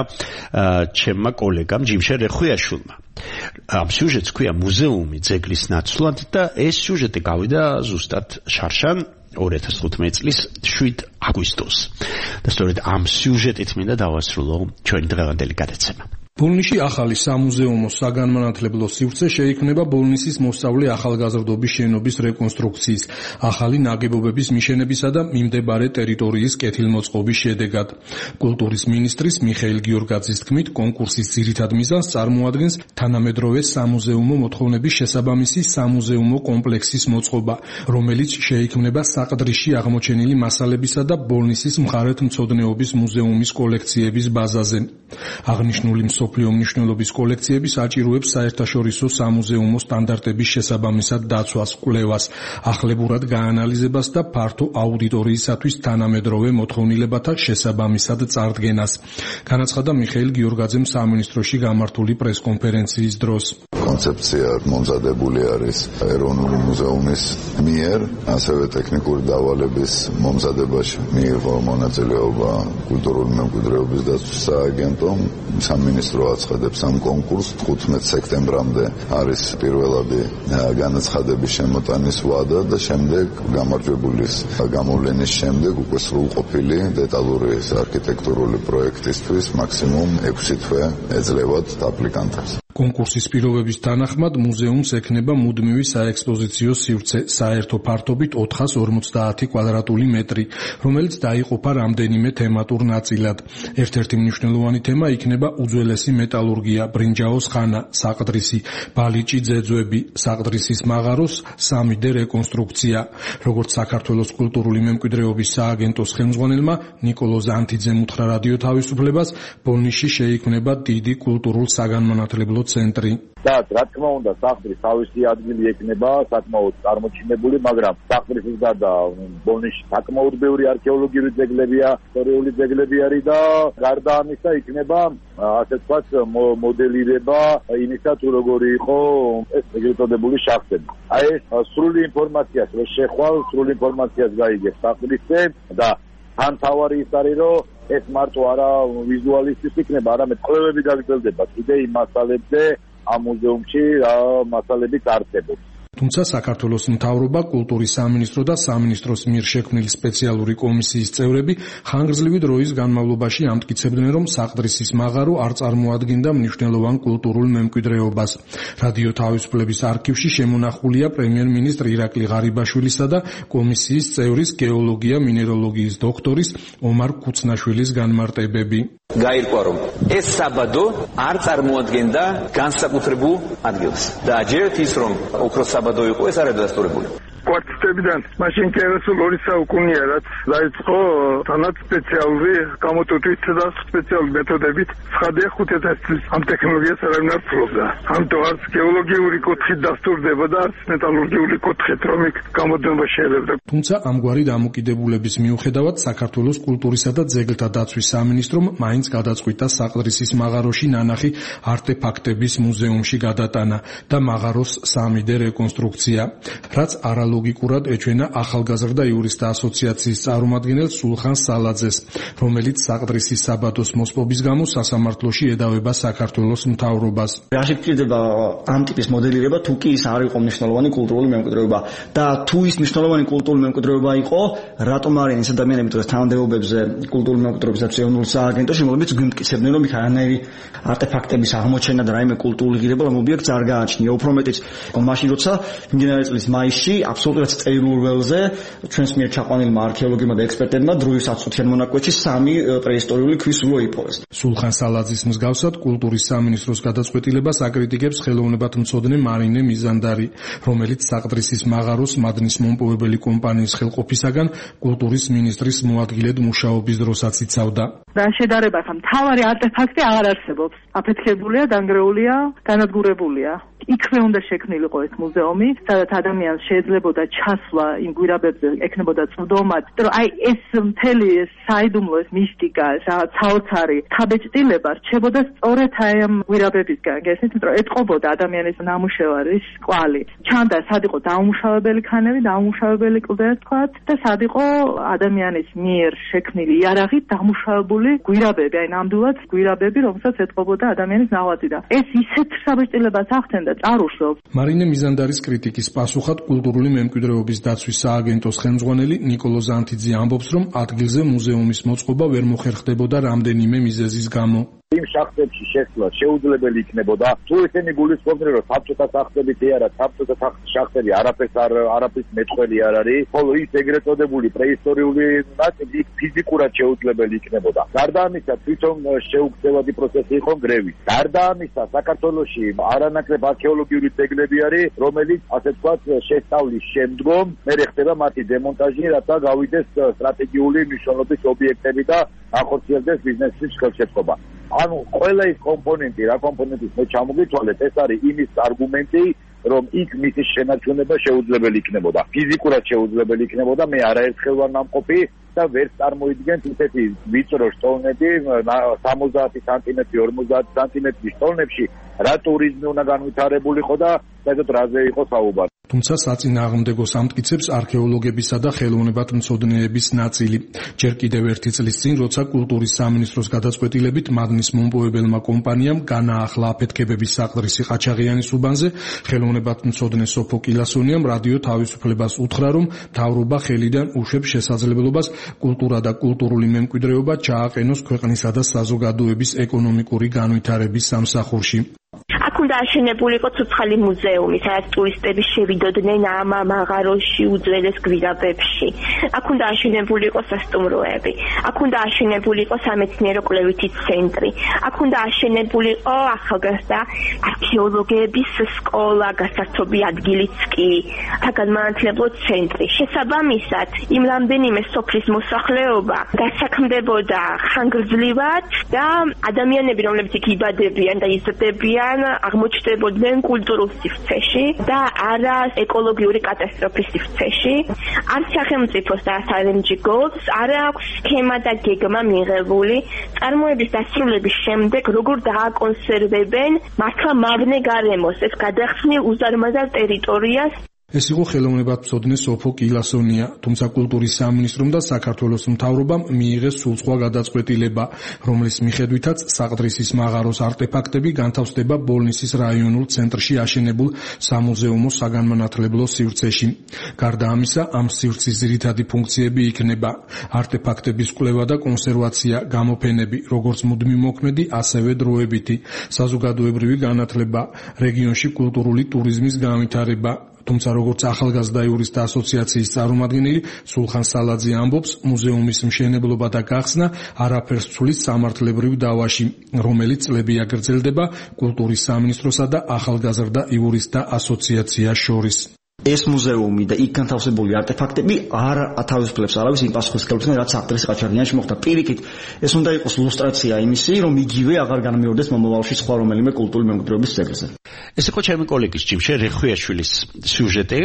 ჩემმა კოლეგამ ჯიმშერ რეხვიაშვილმა. ამ სიუჟეტს ქვია მუზეუმი ძეგლის ნაცვლად და ეს სიუჟეტი გავიდა ზუსტად შარშან ორი ათას თხუთმეტი წლის შვიდ აგვისტოს. და სწორედ ამ სიუჟეტით მინდა დავასრულო ჩვენი დღევანდელი გადაცემა. ბოლნისში ახალი სამუზეუმო საგანმანათლებლო სივრცე შეიქმნება ბოლნისის მოსწავლე ახალგაზრდობის შენობის რეკონსტრუქციის, ახალი ნაგებობების მიშენებისა და მიმდებარე ტერიტორიის კეთილმოწყობის შედეგად. კულტურის მინისტრის მიხეილ გიორგაძის თქმით, კონკურსის ძირითად მიზანს წარმოადგენს თანამედროვე სამუზეუმო მოთხოვნების შესაბამისი სამუზეუმო კომპლექსის მოწყობა, რომელიც შეიქმნება საყდრისში აღმოჩენილი მასალებისა და ბოლნისის მხარეთმცოდნეობის მუზეუმის კოლექციების ბაზაზე. აღნიშნული მსოფლიო მნიშვნელობის კოლექციები საჭიროებს საერთაშორისო სამუზეუმო სტანდარტების შესაბამისად დაცვას, კვლევას, ახლებურად გაანალიზებას და ფართო აუდიტორიისათვის თანამედროვე მოთხოვნილებათა შესაბამისად წარდგენას. განაცხადა მიხეილ გიორგაძემ სამინისტროში გამართული პრესკონფერენციის დროს. კონცეფცია მომზადებული არის ეროვნული მუზეუმის მიერ, ასევე ტექნიკური დავალების მომზადებაში მიიღო მონაწილეობა კულტურული მემკვიდრეობის დაცვის სააგენტომ. სამინისტრო აცხადებს ამ კონკურსს თხუთმეტი სექტემბრამდე არის პირველადი განაცხადების შემოტანის ვადა და შემდეგ გამარჯვებულის გამოვლენის შემდეგ უკვე სრულყოფილი დეტალური არქიტექტურული პროექტისთვის მაქსიმუმ ექვსი თვე ეძლევათ აპლიკანტებს. კონკურსის პირობების თანახმად მუზეუმს ექნება მუდმივი საექსპოზიციო სივრცე საერთო ფართობით ოთხას ორმოცდაათი კვადრატული მეტრი, რომელიც დაიყოფა რამდენიმე თემატურ ნაწილად. ერთ-ერთი მნიშვნელოვანი თემა იქნება უძველესი მეტალურგია, ბრინჯაოს ხანა, საყდრისი, ბალიჭი ძეძვები, საყდრისის მაღაროს სამი დე რეკონსტრუქცია. როგორც საქართველოს კულტურული მემკვიდრეობის სააგენტოს ხელმძღვანელმა ნიკოლო ზანთიძემ უთხრა რადიო თავისუფლებას, ბოლნისში შეიქმნება დიდი კულტურულ საგანმანათლებლო ცენტრი. და რა თქმა უნდა, საყდრის თავისი ადგილი ექნება საკმაოდ წარმოჩინებული, მაგრამ საყდრისის გარდა ბოლნისში საკმაოდ ბევრი არქეოლოგიური ძეგლებია, ისტორიული ძეგლები არის და გარდა ამისა იქნება ასე ვთქვათ მოდელირება იმისა თუ როგორი იყო ეს ეგრეთ წოდებული შახტები. აი ეს სრული ინფორმაციას რო შეხვალ, სრული ინფორმაციას გაიგებს საყდრისზე და ან თავარი ის არის რომ ეს მარტო არა ვიზუალისტის იქნება, არამედ კვლევები გაგრძელდება კიდე იმ მასალებზე ამ მუზეუმში რა მასალები წარსებობს. თუმცა საქართველოს მთავრობა, კულტურის სამინისტრო და სამინისტროს მიერ შექმნილი სპეციალური კომისიის წევრები ხანგრძლივი დროის განმავლობაში ამტკიცებდნენ, რომ საყდრისის მაღარო არ წარმოადგენდა მნიშვნელოვან კულტურულ მემკვიდრეობას. რადიო თავისუფლების არქივში შემონახულია პრემიერ-მინისტრ ირაკლი ღარიბაშვილისა და კომისიის წევრის გეოლოგია მინეროლოგიის დოქტორის ომარ კუცნაშვილის განმარტებები. გაირკვა, რომ ეს საბადო არ წარმოადგენდა განსაკუთრებულ ადგილს და აჯერეთ ის, რომ ოქროს საბადო იყო, ეს არ დადასტურებული. კვარტეტებიდან მაშინ კერესულ ორი საუკუნეა, რაც დაიწყო თანაც სპეციალური გამოტვით და სპეციალური მეთოდებით ცხადია ხუთ ათას წლის ამ ტექნოლოგიას არავინ არ ფლობდა. ამიტომ არც გეოლოგიური კუთხით დასტურდება და არც მეტალურგიული კუთხით, რომ იქ გამოდნობა შეიძლება. თუმცა ამგვარი დამოკიდებულების მიუხედავად საქართველოს კულტურისა და ძეგლთა დაცვის სამინისტრომ მაინც გადაწყვიტა საყდრისის მაღაროში ნანახი არტეფაქტების მუზეუმში გადატანა და მაღაროს სამი დე რეკონსტრუქცია, რაც არა ლოგიკურად ეჩვენა ახალგაზრდა იურისტთა ასოციაციის წარმომადგენელ სულხან სალაძეს, რომელიც საყდრისის საბადოს მოსპობის გამო სასამართლოში ედავება საქართველოს მთავრობას. რა შეგვიძლია ამ ტიპის მოდელირება, თუ კი ის არ იყო მნიშვნელოვანი კულტურული მემკვიდრეობა და თუ ის მნიშვნელოვანი კულტურული მემკვიდრეობა იყო, რატომ არიან ეს ადამიანები დღეს თანამდებობებზე კულტურული მემკვიდრეობის ეროვნულ სააგენტოში, რომლებიც გვიმტკიცებდნენ, რომ იქ არანაირი არტეფაქტების აღმოჩენა და რაიმე კულტურული ღირებულება ობიექტს არ გააჩნია. უფრო მეტიც, მაშინ როცა მიმდინარე წლის მაისში აბსოლუტურად წერილურ ველზე ჩვენს მიერ ჩაყვანილმა არქეოლოგებმა და ექსპერტებმა დროის ათწუთიან მონაკვეთში სამი პრეისტორიული ქვის ულო იპოვეს. სულხან სალაძის მსგავსად კულტურის სამინისტროს გადაწყვეტილებას აკრიტიკებს ხელოვნებათმცოდნე მარინე მიზანდარი, რომელიც საყდრისის მაღაროს მადნის მომპოვებელი კომპანიის ხელყოფისაგან კულტურის მინისტრის მოადგილედ მუშაობის დროსაც იცავდა. და შედარებასთან მთავარი არტეფაქტი აღარ არსებობს. აფეთქებულია, დანგრეულია, განადგურებულია. იქვე უნდა შექმნილიყო ეს მუზეუმი, სადაც ადამიანს შეეძლებოდა ჩასვლა იმ გვირაბებზე, ექნებოდა წვდომაც. იმიტომ რომ აი ეს მთელი საიდუმლო ეს მისტიკა, რაღაც საოცარი თაბეჭდილება რჩებოდა სწორედ აი ამ გვირაბებისგან. გესმით, იმიტომ რომ ეტყობოდა ადამიანის ნამუშევარის კვალი. ჩანდა სად იყო დაუმუშავებელი ქანები, დაუმუშავებელი კლდე თქვათ და სად იყო ადამიანის მიერ შექმნილი იარაღით დამუშავებული გვირაბები, აი ნამდვილად გვირაბები, რომელსაც ეტყობოდა ადამიანის ნაღვაწი და ეს ისეთ საბეჭდილებას ახდენდა წარუშლობს. მარინე მიზანდარის კრიტიკის პასუხად კულტურული მემკვიდრეობის დაცვის სააგენტოს ხელმძღვანელი ნიკოლო ზანთიძე ამბობს, რომ ადგილზე მუზეუმის მოწყობა ვერ მოხერხდებოდა რამდენიმე მიზეზის გამო. იმ შახტებში შესვლა შეუძლებელი იქნებოდა თუ ესენი გულისხმობდნენ რომ საბჭოთა სახსრებითი არა საბჭოთა შახტები არაფერს არ არაფრის მეწყვლელი არ არის ხოლო ის ეგრეთ წოდებული პრეისტორიული ნაწილი ფიზიკურად შეუძლებელი იქნებოდა გარდა ამისა თვითონ შეუქცევადი პროცესი იყო გრევის გარდა ამისა საქართველოში არანაკლებ არქეოლოგიური ძეგლები არის რომელიც ასე ვთქვათ შესწავლის შემდგომ მერე ხდება მათი დემონტაჟი რათა გავიდეს სტრატეგიული მნიშვნელობის ობიექტები და ახორციელდეს ბიზნესის ხელშეწყობა. ანუ ყველა ის კომპონენტი, რა კომპონენტის მე ჩამოგითვალეთ, ეს არის იმის არგუმენტი, რომ იქ მისი შენარჩუნება შეუძლებელი იქნებოდა. ფიზიკურად შეუძლებელი იქნებოდა, მე არაერთხელ ვარ ნამყოფი და ვერ წარმოიდგენთ ისეთი ვიწრო სტოლნები, სამოცდაათი სანტიმეტრი, ორმოცდაათი სანტიმეტრის სტოლნებში, რა ტურიზმი უნდა განვითარებულიყო და საერთოდ რაზე იყო საუბარი. თუმცა საწინააღმდეგოს ამტკიცებს არქეოლოგებისა და ხელოვნებათმცოდნეების ნაწილი. ჯერ კიდევ ერთი წლის წინ, როცა კულტურის სამინისტროს გადაწყვეტილებით მადნის მომპოვებელმა კომპანიამ განაახლა აფეთქებების საყდრისი ყაჩაღიანის უბანზე, ხელოვნებათმცოდნე სოფო კილასონიამ რადიო თავისუფლებას უთხრა, რომ მთავრობა ხელიდან უშვებს შესაძლებლობას კულტურა და კულტურული მემკვიდრეობა ჩააყენოს ქვეყნისა და საზოგადოების ეკონომიკური განვითარების სამსახურში. აქ უნდა აშენებულიყო ცოცხალი მუზეუმი, სადაც ტურისტები შევიდოდნენ ამ მაღაროში უძველეს გვირაბებში. აქ უნდა აშენებულიყო სასტუმროები. აქ უნდა აშენებულიყო სამეცნიერო კვლევითი ცენტრი. აქ უნდა აშენებულიყო ახალგაზრდა არქეოლოგების სკოლა, გასართობი ადგილიც კი, საგანმანათლებლო ცენტრი. შესაბამისად, იმ რამდენიმე სოფლის მოსახლეობა დასაქმდებოდა ხანგრძლივად და ადამიანები, რომლებიც იქ იბადებიან და იზრდებიან, აღმოჩნდებოდნენ კულტურულ სივრცეში და არა ეკოლოგიური კატასტროფის სივრცეში. არც სახელმწიფოს და არ ემ ჯი გოს არ აქვს სქემა და გეგმა მიღებული წარმოების დასრულების შემდეგ როგორ დააკონსერვებენ მართლა მავნე გარემოს ეს გადახსნილ უზარმაზარ ტერიტორიას. ეს იყო ხელოვნებათმცოდნე სოფო კილასონია, თუმცა კულტურის სამინისტრომ და საქართველოს მთავრობამ მიიღეს სულსხვა გადაწყვეტილება, რომლის მიხედვითაც საყდრისის მაღაროს არტეფაქტები განთავსდება ბოლნისის რაიონულ ცენტრში აშენებულ სამუზეუმო საგანმანათლებლო სივრცეში. გარდა ამისა, ამ სივრცის ძირითადი ფუნქციები იქნება არტეფაქტების კვლევა და კონსერვაცია, გამოფენები, როგორც მუდმივ მოქმედი, ასევე დროებითი, საზოგადოებრივი განათლება, რეგიონში კულტურული ტურიზმის განვითარება. თუმცა როგორც ახალგაზრდა იურისტთა ასოციაციის წარმომადგენელი სულხან სალაძე ამბობს, მუზეუმის მშენებლობა და გახსნა არაფერს ცulis სამართლებრივ დავაში, რომელიც წლები აგრძელდება კულტურის სამინისტროსა და ახალგაზრდა იურისტთა ასოციაციას შორის. ეს მუზეუმი და იქ განთავსებული არტეფაქტები არ ათავისუფლებს არავის იმ პასუხისმგებლობისგან, რაც საყდრის ყაჩაღიანში მოხდა. პირიქით, ეს უნდა იყოს ილუსტრაცია იმისი, რომ იგივე აღარ განმეორდეს მომავალში სხვა რომელიმე კულტურული მემკვიდრეობის ძეგლზე. ეს იყო ჩემი კოლეგის ჯიმშე რეხვიაშვილის სიუჟეტი,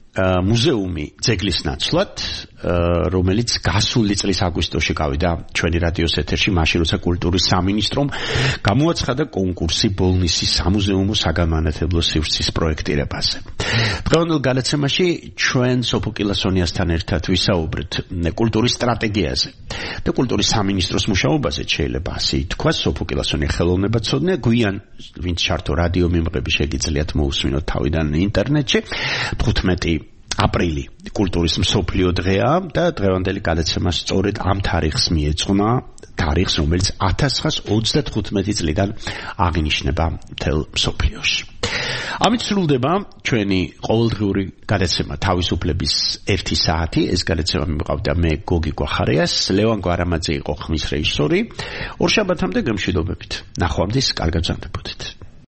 მუზეუმი ძეგლის ნაცვლად, რომელიც გასული წლის აგვისტოში გავიდა ჩვენი რადიოს ეთერში, მაშინ როცა კულტურის სამინისტრომ გამოაცხადა კონკურსი ბოლნისის სამუზეუმო საგანმანათლებლო სივრცის პროექტირებაზე. დღევანდელ განაცემაში ჩვენ სოფო კილასონიასთან ერთად ვისაუბრეთ კულტურის სტრატეგიაზე და კულტურის სამინისტროს მუშაობაზე. შეიძლება ასე ითქვას, სოფო კილასონია ხელოვნებათმცოდნე, გვიან ვინც ჩართო რადიო მიმღები შეგიძლიათ მოусმინოთ თავიდან ინტერნეტში. თხუთმეტი აპრილი კულტურის მსოფლიო დღეა და დღევანდელი გადაცემა სწორედ ამ თარიღს მიეძღვნა, თარიღს, რომელიც ათას ცხრაასი ოცდათხუთმეტი წლიდან აღინიშნება მთელ მსოფლიოში. ამით სრულდება ჩვენი ყოველდღიური გადაცემა თავისუფლების ერთი საათი. ეს გადაცემა მიმყავდა მე გოგი გვახარიას, ლევან გვარამაძე იყო ხმის რეჟისორი. ორ შაბათამდე გემშვიდობებით. ნახვამდის, კარგად გრძანდებოდეთ.